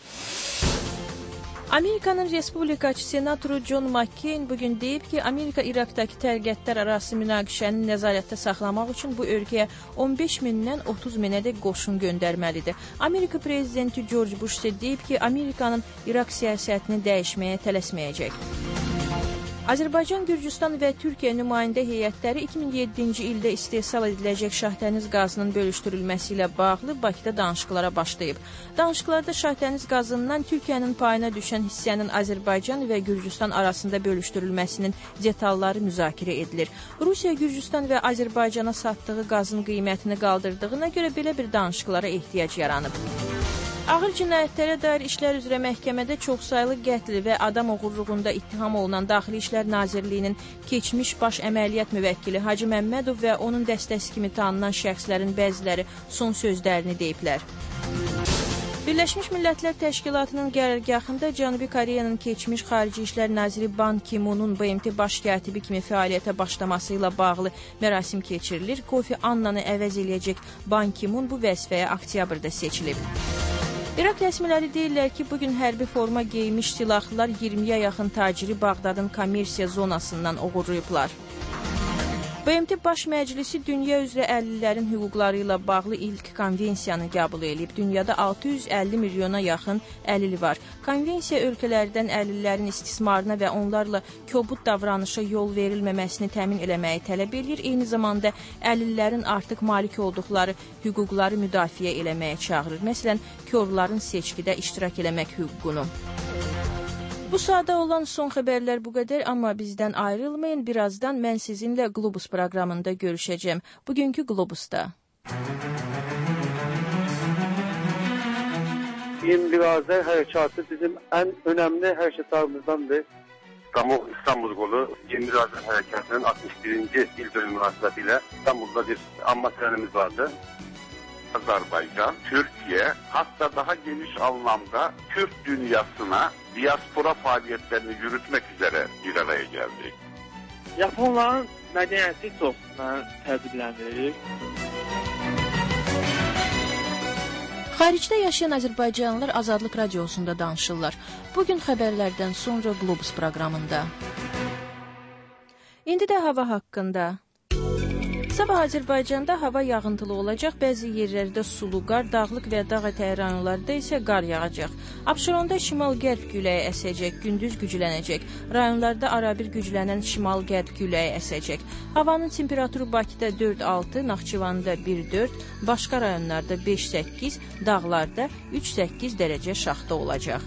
Amerikanın Respublikaçı senatoru John McCain bugün deyib ki, Amerika İraqdakı tərəqqətlər arası münaqişəni nəzarətdə saxlamaq üçün bu ölkəyə 15 mindən 30 minədək qoşun göndərməlidir. Amerika prezidenti George Bush isə deyib ki, Amerikanın İraq siyasətini dəyişməyə tələsməyəcək. Azərbaycan, Gürcüstan və Türkiyə nümayəndə heyətləri 2007-ci ildə istehsal ediləcək şahdəniz qazının bölüşdürülməsi ilə bağlı Bakıda danışıqlara başlayıb. Danışıqlarda şahdəniz qazından Türkiyənin payına düşən hissənin Azərbaycan və Gürcüstan arasında bölüşdürülməsinin detalları müzakirə edilir. Rusiya, Gürcüstan və Azərbaycana satdığı qazın qiymətini qaldırdığına görə belə bir danışıqlara ehtiyac yaranıb. Ağır cinayətlərə dair işlər üzrə məhkəmədə çoxsaylı qətl və adam oğurluğunda ittiham olunan Daxili İşlər Nazirliyinin keçmiş baş əməliyyat müvəkkili Hacı Məmmədov və onun dəstəsi kimi tanınan şəxslərin bəziləri son sözlərini deyiblər. Birləşmiş Millətlər Təşkilatının qərargahında Cənubi Koreyanın keçmiş Xarici İşlər Naziri Ban Ki-moonun BMT baş katibi kimi fəaliyyətə başlaması ilə bağlı mərasim keçirilir. Kofi Annanı əvəz eləyəcək Ban Ki-moon bu vəzifəyə oktyabrda seçilib. İraq rəsmiləri deyirlər ki, bugün hərbi forma geymiş silahlılar 20-yə yaxın taciri Bağdadın kommersiya zonasından oğurlayıblar. BMT Baş Məclisi dünya üzrə əlillərin hüquqları ilə bağlı ilk konvensiyanı qəbul edib. Dünyada 650 milyona yaxın əlil var. Konvensiya ölkələrdən əlillərin istismarına və onlarla kobud davranışa yol verilməməsini təmin eləməyi tələb edir. Eyni zamanda əlillərin artıq malik olduqları hüquqları müdafiə eləməyə çağırır. Məsələn, körlərin seçkidə iştirak eləmək hüququnu. Bu saata olan son xəbərlər bu qədər, amma bizdən ayrılmayın. Birazdan mən sizinlə Globus proqramında görüşəcəm. Bugünkü Globusda. İndirazə hərəkatı bizim ən önəmli hərəkatlarımızdandır. İstanbul qolu İndirazə hərəkatının 61-ci il dönümü münasibətilə İstanbulda bir amma trenimiz vardı. Azerbaycan, Türkiye, hatta daha geniş anlamda Türk dünyasına diaspora faaliyetlerini yürütmek üzere bir araya geldik. Japonların mədəniyyəti çox təəccübləndirir. Xaricdə yaşayan Azərbaycanlılar Azadlıq Radiosunda danışırlar. Bugün xəbərlərdən sonra Globus proqramında. İndi də hava haqqında. Sabah Azərbaycanda hava yağıntılı olacaq, bəzi yerlərdə sulu qar, dağlıq və dağ ətəyi rayonlarda isə qar yağacaq. Abşeronda şimal-qərb küləyi əsəcək, gündüz güclənəcək. Rayonlarda arabir güclənən şimal-qərb küləyi əsəcək. Havanın temperaturu Bakıda 4-6, Naxçıvanda 1-4, başqa rayonlarda 5-8, dağlarda 3-8 dərəcə şaxta olacaq.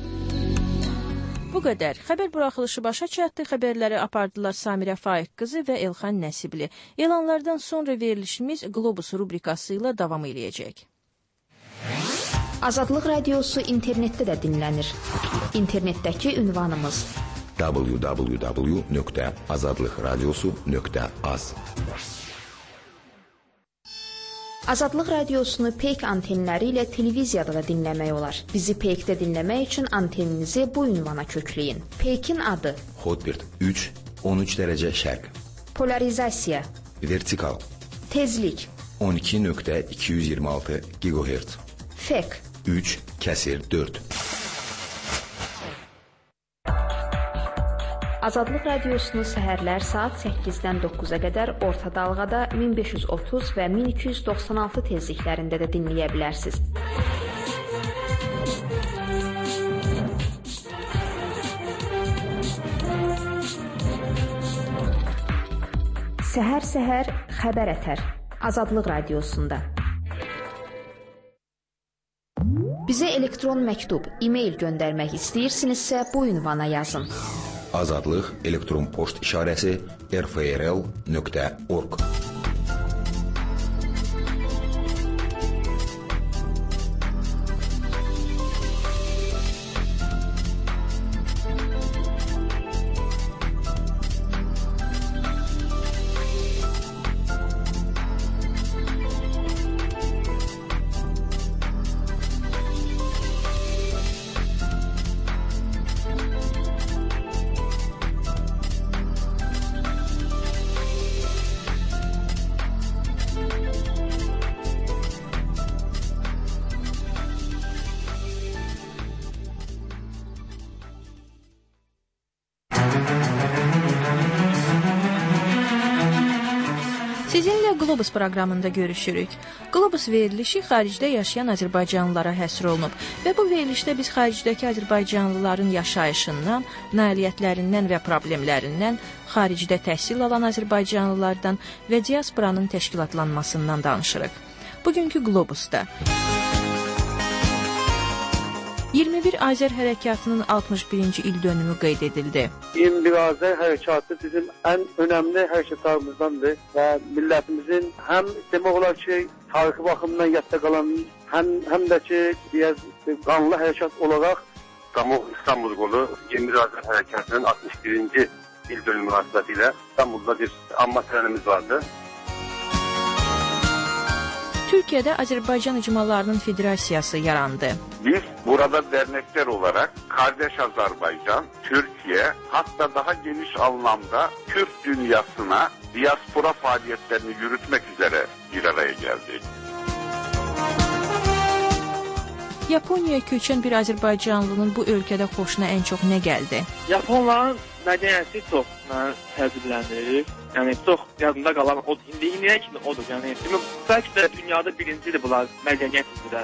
Bu qədər. Xəbər buraxılışı başa çatdı. Xəbərləri apardılar Samirə Faiq qızı və Elxan Nəsibli. Elanlardan sonra verilişimiz Globus rubrikası ilə davam edəcək. Azadlıq Radiosu internetdə də dinlənir. İnternetdəki ünvanımız www.azadlıqradiosu.az. Azadlıq Radiosunu Peyk antenləri ilə televiziyada da dinləmək olar. Bizi Peykdə dinləmək üçün anteninizi bu ünvana kökləyin. Peykin adı: Hotbird 3, 13 dərəcə şərq. Polarizasiya: Vertikal. Tezlik: 12.226 GHz. Fek: 3/4. Azadlıq Radiosunu səhərlər saat 8-dən 9-a qədər orta dalğada 1530 və 1296 tezliklərində də dinləyə bilərsiniz. Səhər-səhər xəbər ətər. Azadlıq Radiosunda. Bizə elektron məktub, e-mail göndərmək istəyirsinizsə bu ünvana yazın. Azadlıq elektron post işarəsi rfrl.org. Sizinlə Globus proqramında görüşürük. Globus verilişi xaricdə yaşayan azərbaycanlılara həsr olunub və bu verilişdə biz xaricdəki azərbaycanlıların yaşayışından, nailiyyətlərindən və problemlərindən, xaricdə təhsil alan azərbaycanlılardan və diasporanın təşkilatlanmasından danışırıq. Bugünkü Globusda 21 Azər Hərəkatının 61-ci il dönümü qeyd edildi. 21 Azər Hərəkatı bizim ən önəmli hərəkatlarımızdandır və millətimizin həm demək olar ki, tarixi baxımdan yadda qalan, həm də ki, qanlı hərəkat olaraq İstanbul qolu 21 Azər Hərəkatının 61-ci il dönümü münasibətilə İstanbulda bir anma törenimiz vardı. Türkiye'de Azerbaycan icmalarının federasiyası yarandı. Biz burada dernekler olarak Kardeş Azerbaycan, Türkiye, hatta daha geniş anlamda Türk dünyasına diaspora faaliyetlerini yürütmek üzere bir araya geldik. Yaponiya köçən bir Azərbaycanlının bu ölkədə xoşuna ən çox nə gəldi? Yaponların mədəniyyəti çox təəccübləndirir. Yəni çox yadımda qalan o indiyə kimi odur. Yəni bəlkə də dünyada birincidir bunlar mədəniyyət üzrə.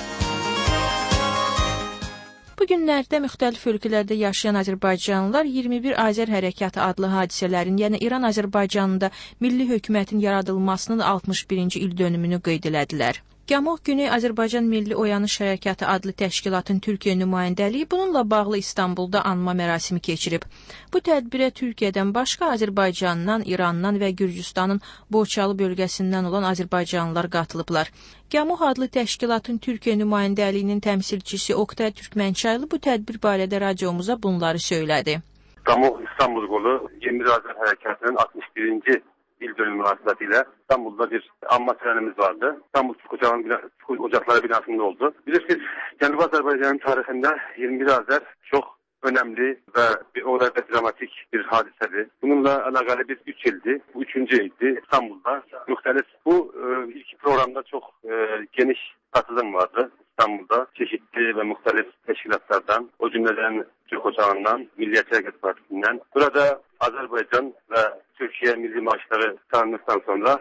Bu günlərdə müxtəlif ölkələrdə yaşayan azərbaycanlılar 21 Azər Hərəkatı adlı hadisələrin, yəni İran Azərbaycanında milli hökumətin yaradılmasının 61-ci il dönümünü qeyd elədilər. Gamoq Güney Azərbaycan Milli Oyanış Hərəkatı adlı təşkilatın Türkiyə nümayəndəliyi bununla bağlı İstanbulda anma mərasimi keçirib. Bu tədbirə Türkiyədən başqa Azərbaycandan, İrandan və Gürcüstanın Boçalı bölgəsindən olan azərbaycanlılar qatılıblar. Gamoq adlı təşkilatın Türkiyə nümayəndəliyinin təmsilçisi Oktay Türkmənçaylı bu tədbir barədə radiomuza bunları söylədi. Gamoq İstanbul qolu 21 Azər Hərəkatının 61-ci il dönümü münasibətilə İstanbulda bir anma törenimiz vardı. İstanbul Türk Ocakları binasında oldu. Bilirsiniz, Cənubi Azərbaycanın tarixində 21 Azər çox önəmli və orada dramatik bir hadisədir. Bununla əlaqəli biz 3 ildir. Bu 3-cü ildir İstanbulda. Müxtəlif bu ilk programda çox geniş katılım vardı. İstanbulda çeşitli və müxtəlif təşkilatlardan, o cümlədən Türk Ocağından, Milliyetçi Hərəkat Partisindən. Burada Azərbaycan və Türkiye milli marşları tanındıktan sonra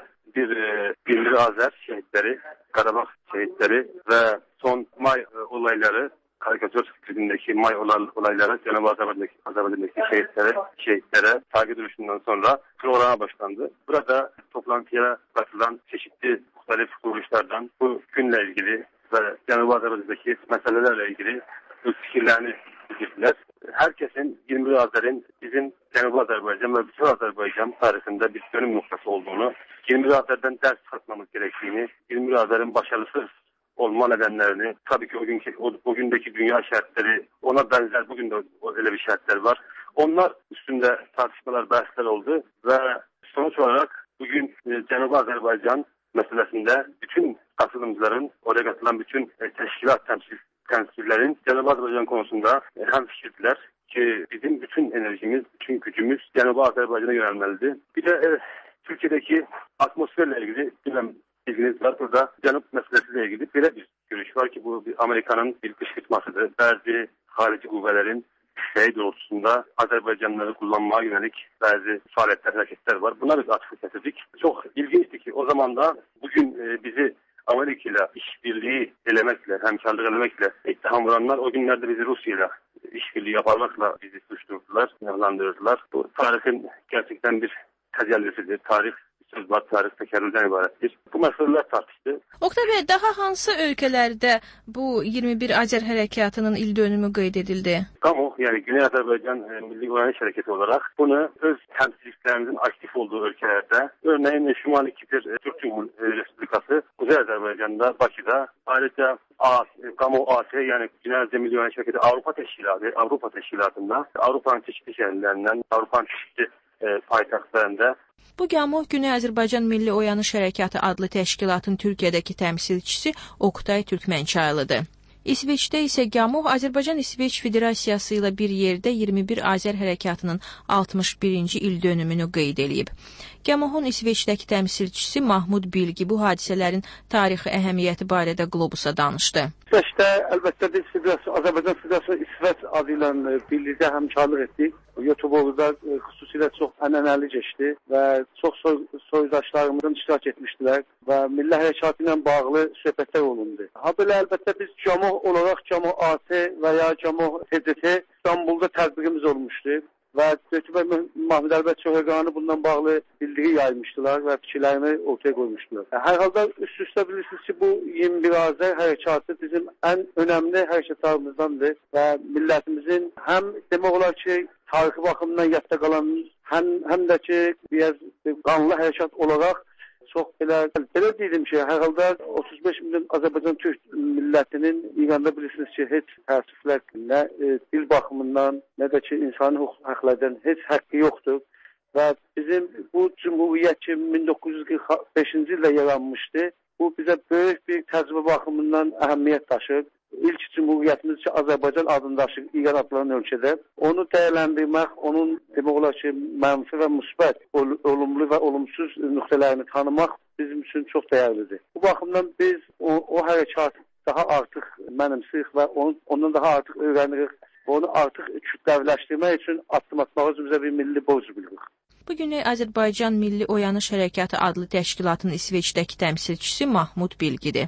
bir Azər şehitleri, Qarabağ şehitleri ve son May olayları, karikatür filmindeki May olayları, Cənubi Azərbaycan'daki şehitlere saygı duruşundan sonra programa başlandı. Burada toplantıya katılan çeşitli muhtelif kuruluşlardan bu günle ilgili ve Cənubi Azərbaycan'daki meselelerle ilgili fikirlerini bildirdiler. Herkesin 21 Azer'in bizim Cənubi Azərbaycan ve bütün Azerbaycan tarihinde bir dönüm noktası olduğunu, 21 Azer'den ders çıkartmamız gerektiğini, 21 Azer'in başarısız olma nedenlerini, tabii ki o gündeki dünya şartları, ona benzer bugün de öyle bir şartlar var. Onlar üstünde tartışmalar, bahsler oldu ve sonuç olarak bugün Cənubi Azərbaycan meselesinde bütün katılımcıların, oraya katılan bütün teşkilat temsilcilerin Cənubi Azərbaycan konusunda hemfikirdiler ki bizim bütün enerjimiz, bütün gücümüz Cənubi Azərbaycan'a yönelmelidir. Bir de Türkiye'deki atmosferle ilgili bilginiz var. Burada Cənub meselesiyle ilgili böyle bir görüş var ki bu Amerika'nın bir kışkırtmasıdır. Bazı harici kuvvelerin şey doğrultusunda Azerbaycanlıları kullanmaya yönelik bazı faaliyetler, hareketler var. Buna biz atıfı getirdik. Çok ilginçti ki o zaman da bugün bizi Amerika ile işbirliği elemekle, hemkarlık elemekle ittiham vuranlar o günlerde bizi Rusya ile işbirliği yaparmakla bizi suçturdular, silahlandırdılar. Bu tarihin gerçekten bir tecellisidir. Tarih söz var, tarih tekerrürden ibarettir. Bu meseleler tartıştı. Oktay Bey, daha hansı ölkələrdə bu 21 Azər Hərəkatının il dönümü qeyd edildi? Gamoq, yani Güney Azerbaycan Milli Uyanış Hareketi olarak bunu öz temsilcilerimizin aktif olduğu ülkelerde, örneğin Şimali Kipr Türk Cumhuriyeti Respublikası, Kuzey Azerbaycan'da, Bakı'da, ayrıca Gamoq AS yani Güney Azerbaycan Milli Uyanış Hareketi Avrupa Teşkilatı'nda, Avrupa'nın çeşitli şehirlerinden, Avrupa'nın çeşitli paytaxtlarında. Bu Gamoq Güney Azərbaycan Milli Oyanış Hərəkatı adlı təşkilatın Türkiyədəki təmsilçisi Oktay Türkmənçaylıdır. İsveçdə isə Gamoh Azərbaycan-İsveç Federasiyası ilə bir yerdə 21 Azər hərəkatının 61-ci il dönümünü qeyd edib. Gamohun İsveçdəki təmsilçisi Mahmud Bilgi bu hadisələrin tarixi əhəmiyyəti barədə Globusa danışdı. İsveçdə əlbəttə biz Azərbaycan Federasiyası İsveç adı ilə birlikdə həmkarlıq etdik. YouTube'da xüsusilə çox ənənəli keçdi və çox soydaşlarımızın iştirak etmişdilər və milli hərəkatı ilə bağlı söhbətlər olundu. Ha belə əlbəttə biz Gamoh olaraq Gamoh AT və ya Gamoh TDT İstanbulda tədbirimiz olmuşdu. Və Dötübə Mahmud Əlbət Çoğurqanı bundan bağlı bildiri yaymışdılar və fikirlərini ortaya qoymuşdular. Hər halda üst-üstə bilirsiniz ki, bu 21 Azər hərəkatı bizim ən önəmli hərəkatlarımızdandır və millətimizin həm demək olar ki, tarixi baxımdan yadda qalan, həm də ki, qanlı hərəkat olaraq çox belə deydim ki, hər halda 35 milyon Azərbaycan Türk millətinin İranda bilirsiniz ki, heç təəssüflər nə dil baxımından, nə də ki, insani hüquq haqlardan heç haqqı yoxdur. Və bizim bu Cumhuriyyət ki, 1945-ci ildə yaranmışdı. Bu bizə böyük bir təcrübə baxımından əhəmiyyət daşır. İlk Cumhuriyyətimiz ki, Azərbaycan adını daşır İran adlanan ölkədə. Onu dəyərləndirmək, onun demək olar ki, mənfi və müsbət, olumlu və olumsuz nöqtələrini tanımaq bizim üçün çox dəyərlidir. Bu baxımdan biz o hərəkatı daha artıq mənimsirik və ondan daha artıq öyrənirik. Onu artıq kütləviləşdirmək üçün addım atmağı bizə bir milli borc bilirik. Bu gün Azərbaycan Milli Oyanış Hərəkatı adlı təşkilatın İsveçdəki təmsilçisi Mahmud Bilgidir.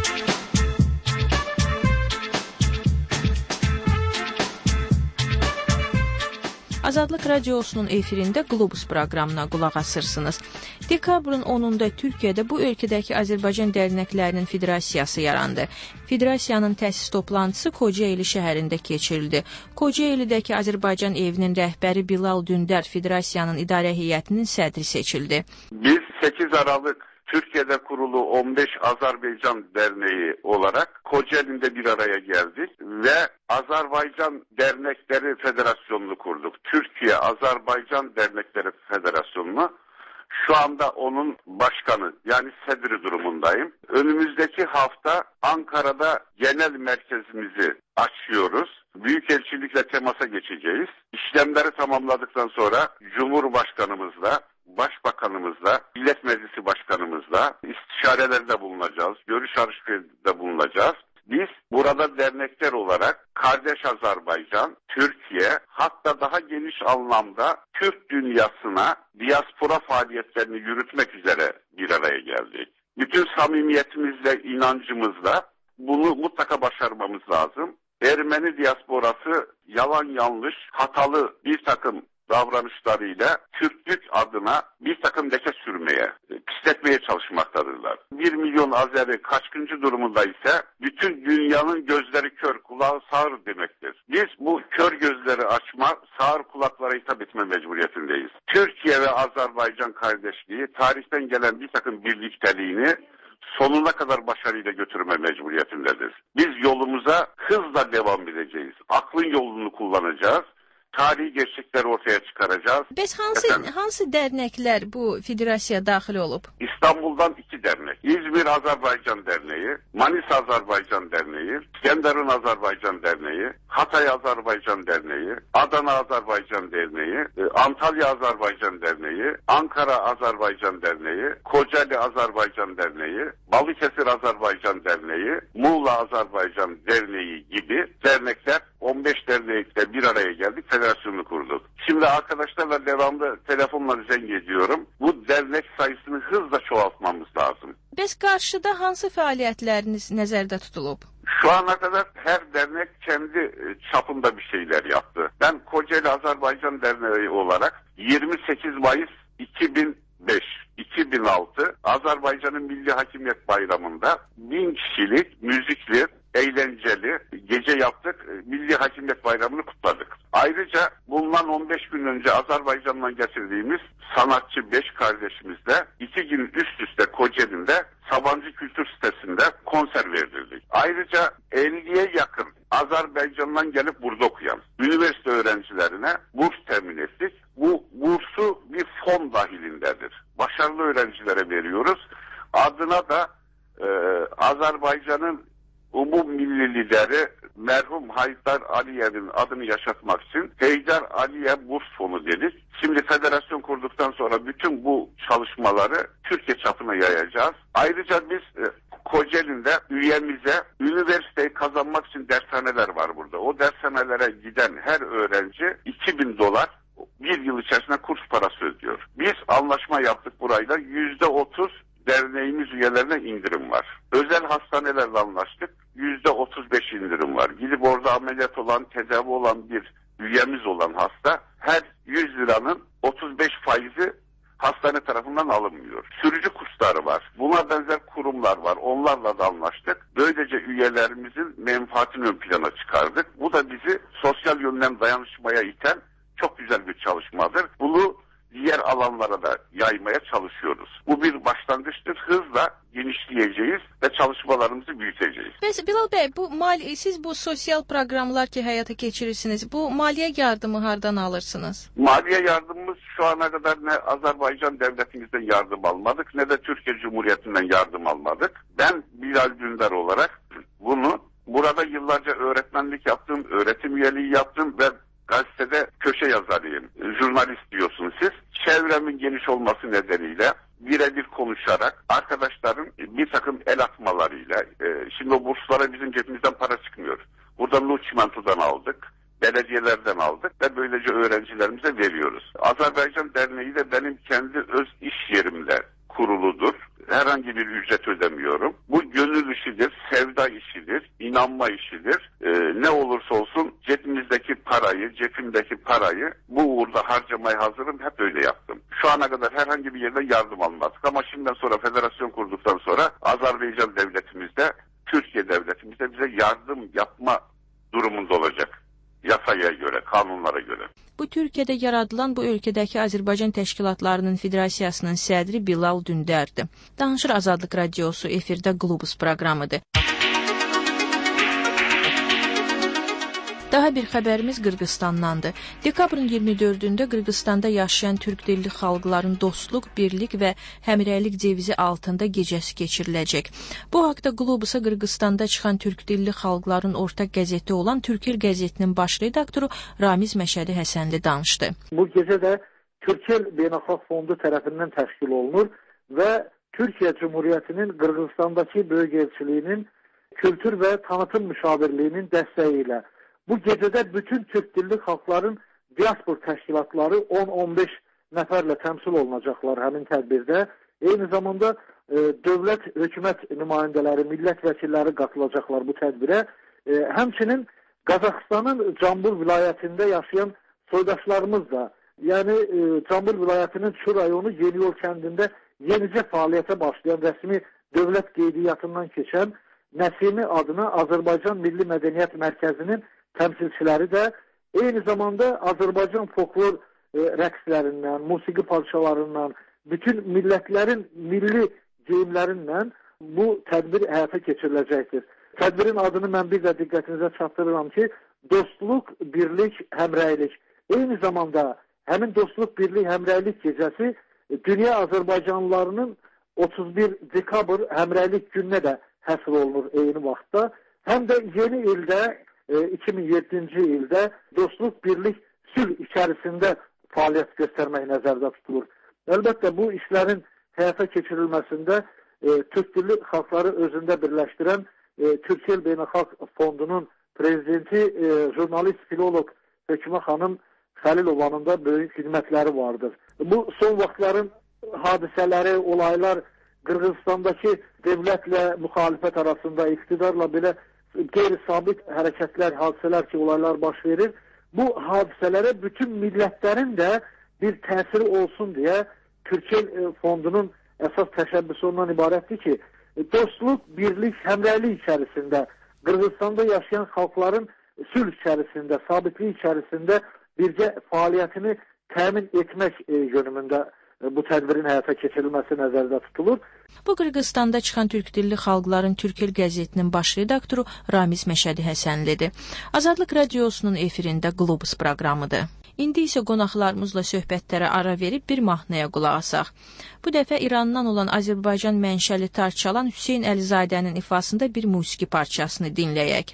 Azadlıq Radiosunun efirində Globus proqramına qulaq asırsınız. Dekabrın 10-da Türkiyədə bu ölkədəki Azərbaycan dərnəklərinin federasiyası yarandı. Federasiyanın təsis toplantısı Kocaeli şəhərində keçirildi. Kocaeli'dəki Azərbaycan evinin rəhbəri Bilal Dündər federasiyanın idarə heyətinin sədri seçildi. Biz 8 Aralık Türkiye'de kurulu 15 Azerbaycan Derneği olarak Kocaeli'nde bir araya geldik ve Azerbaycan Dernekleri Federasyonu'nu kurduk. Türkiye Azerbaycan Dernekleri Federasyonu'nu. Şu anda onun başkanı yani sedri durumundayım. Önümüzdeki hafta Ankara'da genel merkezimizi açıyoruz. Büyükelçilikle temasa geçeceğiz. İşlemleri tamamladıktan sonra Cumhurbaşkanımızla, Başbakanımızla, Millet Meclisi Başkanımızla istişarelerde bulunacağız, görüş alışverişinde bulunacağız. Biz burada dernekler olarak kardeş Azerbaycan, Türkiye, hatta daha geniş anlamda Türk dünyasına diaspora faaliyetlerini yürütmek üzere bir araya geldik. Bütün samimiyetimizle, inancımızla bunu mutlaka başarmamız lazım. Ermeni diasporası yalan yanlış, hatalı bir takım davranışlarıyla Türklük adına bir takım leke sürmeye, pisletmeye çalışmaktadırlar. 1 milyon Azeri kaçıncı durumunda ise bütün dünyanın gözleri kör, kulağı sağır demektir. Biz bu kör gözleri açma, sağır kulaklara hitap etme mecburiyetindeyiz. Türkiye ve Azerbaycan kardeşliği tarihten gelen bir takım birlikteliğini sonuna kadar başarıyla götürme mecburiyetindedir. Biz yolumuza hızla devam edeceğiz. Aklın yolunu kullanacağız. Tarihi gerçekleri ortaya çıkaracağız. Bəs hansı dernekler bu federasiyaya daxil olub? İstanbul'dan 2 dernek. İzmir Azerbaycan Derneği, Manisa Azerbaycan Derneği, İskenderun Azerbaycan Derneği, Hatay Azerbaycan Derneği, Adana Azerbaycan Derneği, Antalya Azerbaycan Derneği, Ankara Azerbaycan Derneği, Kocaeli Azerbaycan Derneği, Balıkesir Azerbaycan Derneği, Muğla Azerbaycan Derneği gibi dernekler 15 dernekle bir araya geldik, federasyonu kurduk. Şimdi arkadaşlarla devamlı telefonla zeng ediyorum. Bu dernek sayısını hızla çoğaltmamız lazım. Bəs qarşıda hansı fəaliyyətləriniz nəzərdə tutulub? Şu ana kadar her dernek kendi çapında bir şeyler yaptı. Ben Kocaeli Azerbaycan Derneği olarak 28 Mayıs 2006 Azerbaycan'ın Milli Hakimiyet Bayramı'nda 1000 kişilik müzikli, eğlenceli gece yaptık. Milli Hakimiyet Bayramı'nı kutladık. Ayrıca bundan 15 gün önce Azerbaycan'dan getirdiğimiz sanatçı 5 kardeşimizle 2 gün üst üste Kocaeli'nde Sabancı Kültür Sitesi'nde konser verdirdik. Ayrıca 50'ye yakın Azerbaycan'dan gelip burada okuyan üniversite öğrencilerine burs temin ettik. Bu bursu bir fon dahilindedir. Başarılı öğrencilere veriyoruz. Adına da Azerbaycan'ın bu milli lideri merhum Haydar Aliyev'in adını yaşatmak için Heydar Aliyev Burs Fonu dedik. Şimdi federasyon kurduktan sonra bütün bu çalışmaları Türkiye çapına yayacağız. Ayrıca biz Kocaeli'nde üyemize üniversiteyi kazanmak için dershaneler var burada. O dershanelere giden her öğrenci $2000 bir yıl içerisinde kurs parası ödüyor. Biz anlaşma yaptık burayla %30 derneğimiz üyelerine indirim var. Özel hastanelerle anlaştık. %35 indirim var. Gidip orada ameliyat olan, tedavi olan bir üyemiz olan hasta her 100 liranın 35 faizi hastane tarafından alınmıyor. Sürücü kursları var. Buna benzer kurumlar var. Onlarla da anlaştık. Böylece üyelerimizin menfaatini ön plana çıkardık. Bu da bizi sosyal yönden dayanışmaya iten çok güzel bir çalışmadır. Bunu diğer alanlara da yaymaya çalışıyoruz. Bu bir başlangıçtır. Hızla genişleyeceğiz ve çalışmalarımızı büyüteceğiz. Bəs Bilal bəy, siz bu sosial proqramlar ki həyata keçirirsiniz, bu maliyyə yardımı hardan alırsınız? Maliye yardımımız şu ana kadar ne Azerbaycan devletimizden yardım almadık ne de Türkiye Cumhuriyeti'nden yardım almadık. Ben Bilal Dündar olarak bunu burada yıllarca öğretmenlik yaptım, öğretim üyeliği yaptım ve gazetede köşe yazarıyım. Jurnalist diyorsunuz siz. Çevremin geniş olması nedeniyle birebir konuşarak arkadaşların bir takım el atmalarıyla şimdi o burslara bizim cebimizden para çıkmıyor. Buradan Lu Çimento'dan aldık. Belediyelerden aldık ve böylece öğrencilerimize veriyoruz. Azerbaycan Derneği de benim kendi öz iş yerimle kuruludur. Herhangi bir ücret ödemiyorum. Bu gönül işidir, sevda işidir, inanma işidir. Ne olursa olsun cebimdeki parayı bu uğurda harcamaya hazırım. Hep öyle yaptım. Şu ana kadar herhangi bir yerden yardım almadık. Ama şimdiden sonra federasyon kurduktan sonra Azerbaycan devletimizde, Türkiye devletimizde bize yardım yapma durumunda olacak. Yasaya göre, kanunlara göre. Bu Türkiyədə yaradılan bu ölkədəki Azərbaycan təşkilatlarının Federasiyasının sədri Bilal Dündərdir. Danışır Azadlıq Radiosu efirdə Globus proqramıdır. Daha bir xəbərimiz Qırğızstandandır. Dekabrın 24-də Qırğızstanda yaşayan türk dilli xalqların dostluq, birlik və həmrəylik devizi altında gecəsi keçiriləcək. Bu haqda Globusa Qırğızstanda çıxan türk dilli xalqların ortaq qəzeti olan Türkil qəzetinin baş redaktoru Ramiz Məşədi Həsənli danışdı. Bu gecə də Türkil Beynəlxalq Fondu tərəfindən təşkil olunur və Türkiyə Cumhuriyyətinin Qırğızstandakı böyük elçiliyinin kültür və tanıtım müşavirliyinin dəstəyi ilə bu gecədə bütün Türk dilli xalqların diaspor təşkilatları 10-15 nəfərlə təmsil olunacaqlar həmin tədbirdə. Eyni zamanda dövlət, hökumət nümayəndələri, millət vəkilləri qatılacaqlar bu tədbirə. Həmçinin Qazaxıstanın Cambul vilayətində yaşayan soydaşlarımız da, yəni Cambul vilayətinin Çu rayonu Yeniyol kəndində yenicə fəaliyyətə başlayan rəsmi dövlət qeydiyyatından keçən Nəsimi adına Azərbaycan Milli Mədəniyyət Mərkəzinin təmsilçiləri də eyni zamanda Azərbaycan folklor rəqslərindən, musiqi parçalarından, bütün millətlərin milli geyimlərindən bu tədbir həyata keçiriləcəkdir. Tədbirin adını mən bir də diqqətinizə çatdırıram ki, dostluq, birlik, həmrəylik. Eyni zamanda həmin dostluq, birlik, həmrəylik gecəsi dünya Azərbaycanlılarının 31 dekabr həmrəylik gününə də həsr olunur eyni vaxtda. Həm də yeni ildə 2007-ci ildə dostluq, birlik, sülh içərisində fəaliyyət göstərmək nəzərdə tutulur. Əlbəttə bu işlərin həyata keçirilməsində Türk dilli xalqları özündə birləşdirən Türkiyə Beynəlxalq Fondunun prezidenti jurnalist, filoloq Hökümə xanım Xəlilovanın da böyük xidmətləri vardır. Bu son vaxtların hadisələri, olaylar Qırğızstandakı dövlətlə müxalifət arasında iktidarla belə qeyri-sabit hərəkətlər, hadisələr ki, olaylar baş verir. Bu hadisələrə bütün millətlərin də bir təsiri olsun deyə Türkiyə Fondunun əsas təşəbbüsü ondan ibarətdir ki, dostluq, birlik, həmrəylik içərisində Qırğızstanda yaşayan xalqların sülh içərisində, sabitlik içərisində birgə fəaliyyətini təmin etmək yönümündə bu tədbirin həyata keçirilməsi nəzərdə tutulur. Bu Qırğızstanda çıxan türk dilli xalqların Türkil qəzetinin baş redaktoru Ramiz Məşədi Həsənlidir. Azadlıq Radiosunun efirində Globus proqramıdır. İndi isə qonaqlarımızla söhbətlərə ara verib bir mahnıya qulaq asaq. Bu dəfə İrandan olan Azərbaycan mənşəli Tarçalan Hüseyn Əlizadənin ifasında bir musiqi parçasını dinləyək.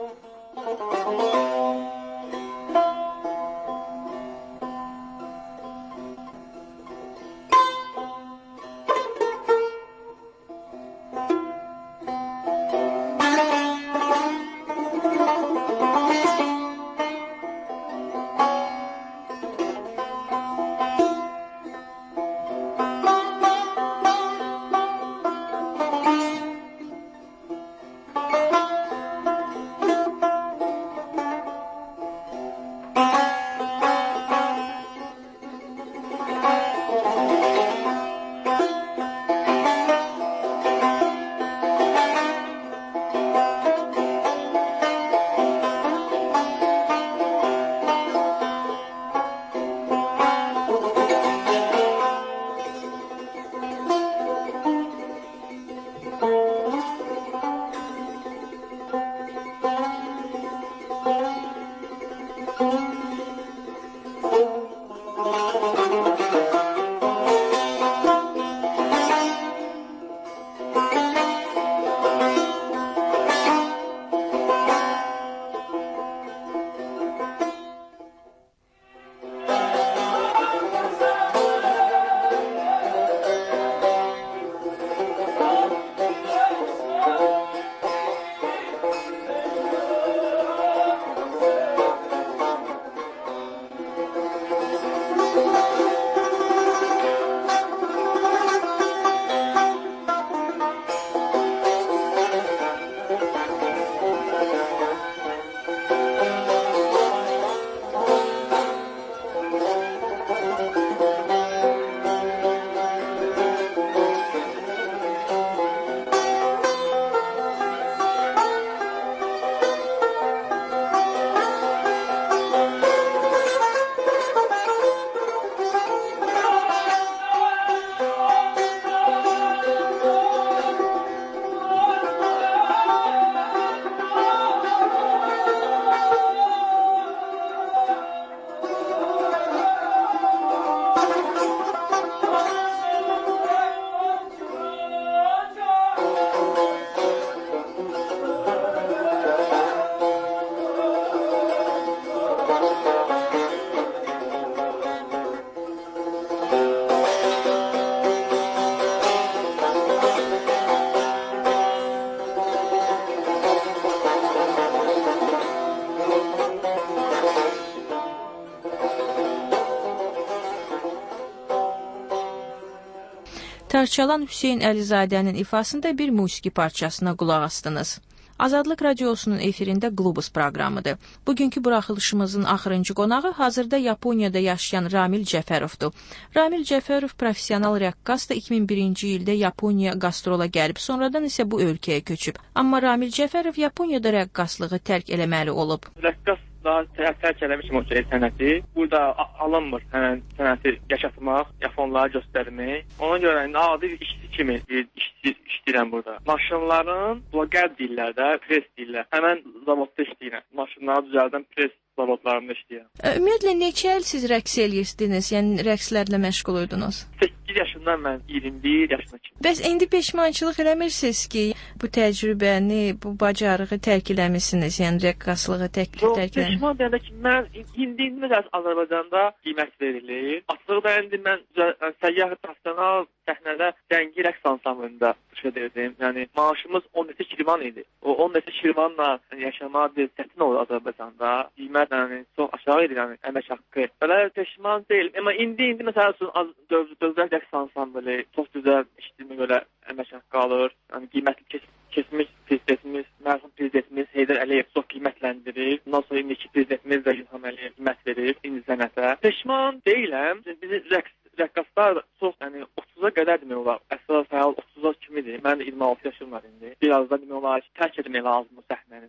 Tarçalan Hüseyn Əlizadənin ifasında bir musiqi parçasına qulaq astınız. Azadlıq Radiosunun efirində Globus proqramıdır. Bugünkü buraxılışımızın axırıncı qonağı hazırda Yaponiyada yaşayan Ramil Cəfərovdur. Ramil Cəfərov professional rəqqasdır, 2001-ci ildə Yaponiya qastrola gəlib, sonradan isə bu ölkəyə köçüb. Amma Ramil Cəfərov Yaponiyada rəqqaslığı tərk eləməli olub. Rəqqas daha tərk eləmişim o sənəti. Burada alınmır sənəti yaşatmaq, yaponlara göstərmək. Ona görə adi bir işçi kimi işləyirəm burada. Maşınların qərb dillərdə pres deyirlər. Həmən zavodda işləyirəm. Maşınları düzəldən pres zavodlarında işləyirəm. Ümumiyyətlə neçə il siz rəqs eləyirdiniz? Yəni rəqslərlə məşğul oldunuz? 8 yaşından mən 21 yaşına kimi. Bəs indi peşmançılıq eləmirsiniz ki, bu təcrübəni, bu bacarığı tərk eləmisiniz? Yəni rəqqaslığı tərk eləmisiniz? Yox, peşman deyəndə ki, mən indi Azərbaycanda qiymət verilir. Açıqda indi mən səyyah professional səhnədə cəngi rəqs ansamblında işlədirdim. Yəni maaşımız 10 neçə kirvan idi. O 10 neçə kirvanla yaşamaq çətin olur Azərbaycanda. Qiymət çox aşağı idi, yəni əmək haqqı. Belə peşman deyil. Amma indi məsəl üçün dövlət rəqs ansamblı çox gözəl işləmə görə əmək haqqı alır. Yəni qiymətli keçmiş prezidentimiz, mərhum prezidentimiz Heydər Əliyev çox qiymətləndirir. Bundan sonra indiki prezidentimiz də İlham Əliyev qiymət verir indi sənətə. Peşman deyiləm. Bizim rəqqaslar çox, yəni 30-a qədər demək olar. Əsas fəal 30-a kimidir. Mən 26 yaşım var indi. Biraz da demək olar ki, tərk etmək lazım bu səhnəni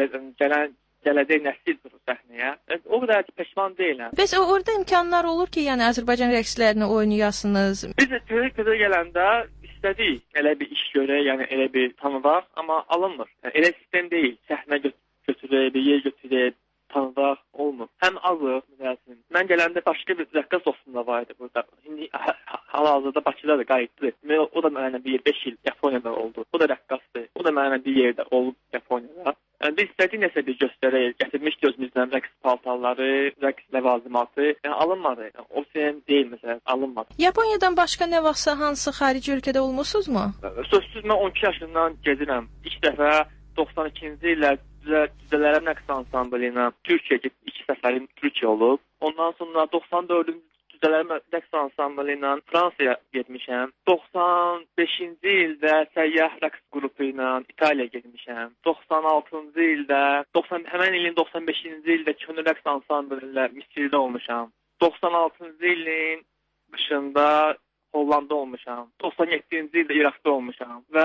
də. Gələcək nəsil durur səhnəyə. O qədər ki, peşman deyiləm. Bəs orada imkanlar olur ki, yəni Azərbaycan rəqslərini oynayasınız? Biz gözə gələndə istədik elə bir iş görək, yəni elə bir tanıdaq, amma alınmır. Yəni, elə sistem deyil. Səhnə götürək, bir yer götürək, tanıdaq olmur. Həm azıq, məsələn. Mən gələndə başqa bir rəqqas dostum da var idi burada. İndi hal-hazırda Bakıda da qayıtdı. O da mənimlə 5 il Yaponiyada oldu. O da rəqqasdır. O da mənimlə bir yerdə olub Yaponiyada. Yəni biz istədik nəsə bir göstərək, gətirmiş gözümüzdən rəqs paltarları, rəqs ləvazimatı, yəni alınmadı. Yəni, o şeyin deyil məsələn, alınmadı. Yaponiyadan başqa nə vaxtsa hansı xarici ölkədə olmusunuzmu? Sözsüz mən 12 yaşından gedirəm. İlk dəfə 92-ci ildə Düzələrim Rəqs Ansamblı ilə Türkiyəyə getdim. 2 səfərim Türkiyə olub. Ondan sonra 94-cü Düzələrim Rəqs Ansamblı ilə Fransaya getmişəm. 95-ci ildə Səyyah Rəqs qrupu ilə İtaliyaya getmişəm. 96-cı ildə, həmən ilin 95-ci ildə Könül Rəqs Ansamblı ilə Misirdə olmuşam. 96-cı ilin qışında Hollanda olmuşam. 97-ci ildə İraqda olmuşam və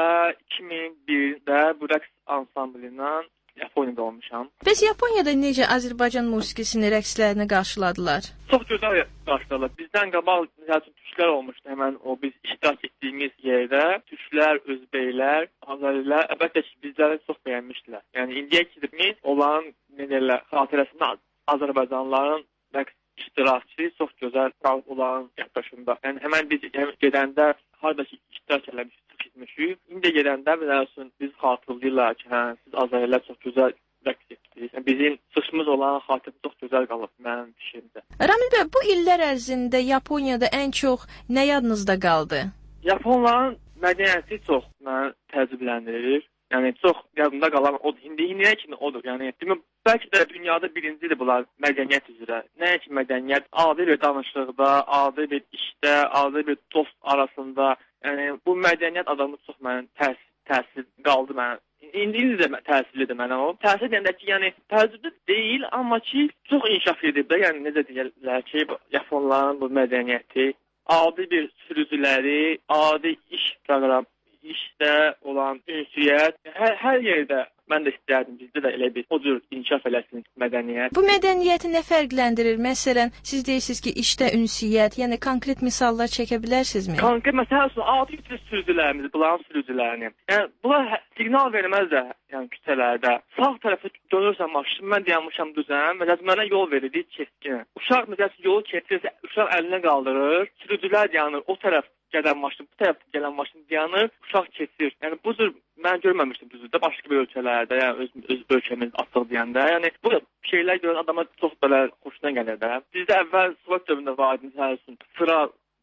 2001-də bu rəqs ansamblı ilə Yaponiyada olmuşam. Bəs Yaponiyada necə Azərbaycan musiqisini, rəqslərini qarşıladılar? Çox gözəl qarşıladılar. Bizdən qabaq türklər olmuşdu həmən o biz iştirak etdiyimiz yerdə. Türklər, özbəklər, azərilər əlbəttə ki, bizləri çox bəyənmişdilər. Yəni indiyə kimi olan xatirəsində Azərbaycanlıların rəqs iştirakçı çox gözəl qalıb olan yaxdaşında. Yəni həmən biz gedəndə haradakı iştirak eləmişik, çox etmişik. İndi gedəndə biz xatırlayırlar ki, siz azərilər çox gözəl rəqs etdiniz. Yəni bizim çıxışımız olan xatirə çox gözəl qalıb mənim fikrimdə. Ramil bəy, bu illər ərzində Yaponiyada ən çox nə yadınızda qaldı? Yaponların mədəniyyəti çox məni təəccübləndirir. Yəni çox yadımda qalan odur. İndiyə kimi odur. Yəni bəlkə də dünyada birincidir bunlar mədəniyyət üzrə. Nəyə ki mədəniyyət adi bir danışıqda, adi bir işdə, adi bir dost arasında. Yəni bu mədəniyyət adamı çox mənim təsir qaldı mənim. İndi də təsirlidir mənə o. Təsir deyəndə ki, yəni təəccüblü deyil, amma ki çox inkişaf edib də. Yəni necə deyirlər ki, Yaponların bu mədəniyyəti, adi bir sürücüləri, adi iş proqramı, işdə olan ünsiyyət, hər yerdə mən də istərdim bizdə də elə bir o cür inkişaf eləsin mədəniyyət. Bu mədəniyyəti nə fərqləndirir? Məsələn, siz deyirsiniz ki, işdə ünsiyyət, yəni konkret misallar çəkə bilərsinizmi? Konkret məsəl üçün adi sürücülərimiz, bunların sürücülərini. Yəni bunlar siqnal verməzlər, yəni küçələrdə. Sağ tərəfə dönürsən maşın, mən dayanmışam düzən, mənə yol verirdi keskin. Uşaq məsələn yolu keçirsə, uşaq əlini qaldırır, sürücülər dayanır, o tərəf gələn maşın, bu tərəf gələn maşın dayanır, uşaq keçir. Yəni bu cür mən görməmişdim düzdür, başqa bir ölkələrdə, yəni öz ölkəmiz açıq deyəndə. Yəni bu şeylər görən adama çox belə xoşuna gəlir də. Bizdə əvvəl Sovet dövründə var idi məsəl üçün sıra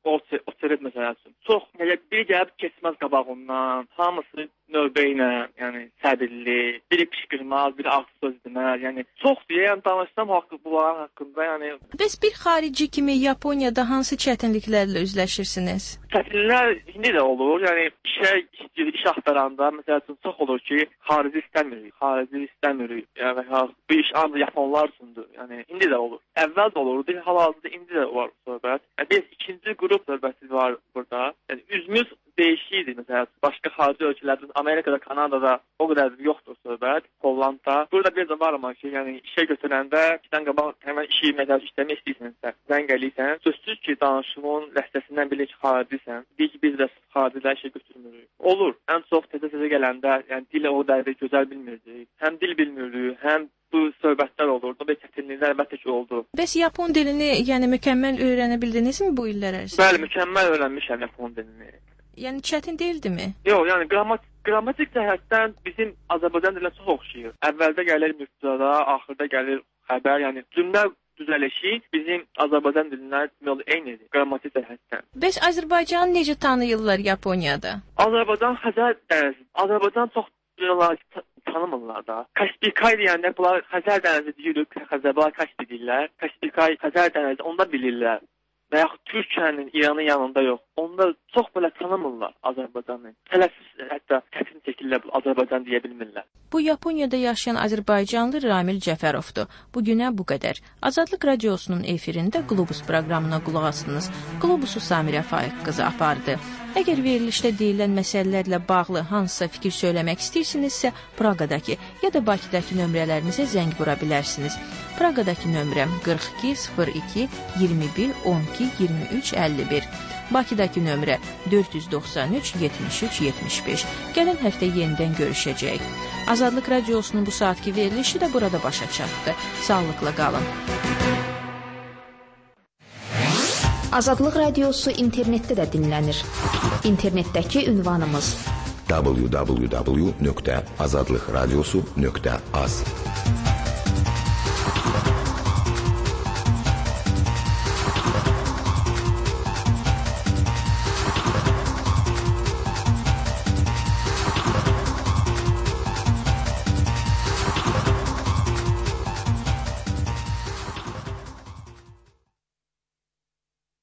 oturup məsəl üçün. Çox biri gəlib keçməz qabağından, hamısı növbə ilə, yəni səbirli, biri qışqırmaz, biri artıq söz deməz. Yəni çoxdur, yəni danışsam bunların haqqında, yəni. Bəs bir xarici kimi Yaponiyada hansı çətinliklərlə üzləşirsiniz? Çətinliklər indi də olur. Yəni iş axtaranda məsəl üçün çox olur ki, xarici istəmirik. Yəni bu iş ancaq Yaponlar üçündür. Yəni indi də olur. Əvvəl də olurdu, hal-hazırda indi də var söhbət. Yəni biz ikinci qrup söhbəti var burada. Yəni üzümüz dəyişikdir məsələn. Başqa xarici ölkələrdə, Amerikada, Kanadada o qədər yoxdur söhbət. Hollanda. Burada bir də var amma ki, yəni işə götürəndə kidən qabaq həmən işi məsələn işləmək istəyirsənsə, zəng eləyirsən, sözsüz ki, danışığın ləhcəsindən bilir ki, xaricisən. Deyir ki, biz də xaricilər işə götürmürük. Olur. Ən çox təzə gələndə, yəni dil o dərəcə gözəl bilmirdik. Həm dil bilmirdik, həm bu söhbətlər olurdu və çətinliklər əlbəttə ki oldu. Bəs Yapon dilini yəni mükəmməl öyrənə bildinizmi bu illər ərzində? Bəli, mükəmməl öyrənmişəm Yapon dilini. Yəni çətin deyildimi? Yox, yəni qrammatik cəhətdən bizim Azərbaycan dilinə çox oxşayır. Əvvəldə gəlir mübtəda, axırda gəlir xəbər, yəni cümlə düzəlişi bizim Azərbaycan dilindən eynidir qrammatik cəhətdən. Bəs Azərbaycanı necə tanıyırlar Yaponiyada? Azərbaycan Xəzər dənizi. Azərbaycan çox tanımırlar da. Kaspikay deyəndə bunlar Xəzər dənizi deyirik, Xəzərlər Kaspi deyirlər. Kaspikay Xəzər dənizi, onda bilirlər. Və yaxud Türkiyənin, İranın yanında yox. Onda çox belə tanımırlar Azərbaycanı. Tələffüz hətta çətin şəkildə Azərbaycan deyə bilmirlər. Bu Yaponiyada yaşayan Azərbaycanlı Ramil Cəfərovdur. Bu günə bu qədər. Azadlıq Radiosunun efirində Qlobus proqramına qulaq asdınız. Qlobusu Samirə Faiq qızı apardı. Əgər verilişdə deyilən məsələlərlə bağlı hansısa fikir söyləmək istəyirsinizsə, Praqadakı ya da Bakıdakı nömrələrinizə zəng vura bilərsiniz. Praqadakı nömrəm 42 02 21 12 23 51. Bakıdakı nömrə 493 73 75. Gələn həftə yenidən görüşəcəyik. Azadlıq Radiosunun bu saatki verilişi də burada başa çatdı. Sağlıqla qalın. Azadlıq Radiosu internetdə də dinlənir. İnternetdəki ünvanımız www.azadlıqradiosu.az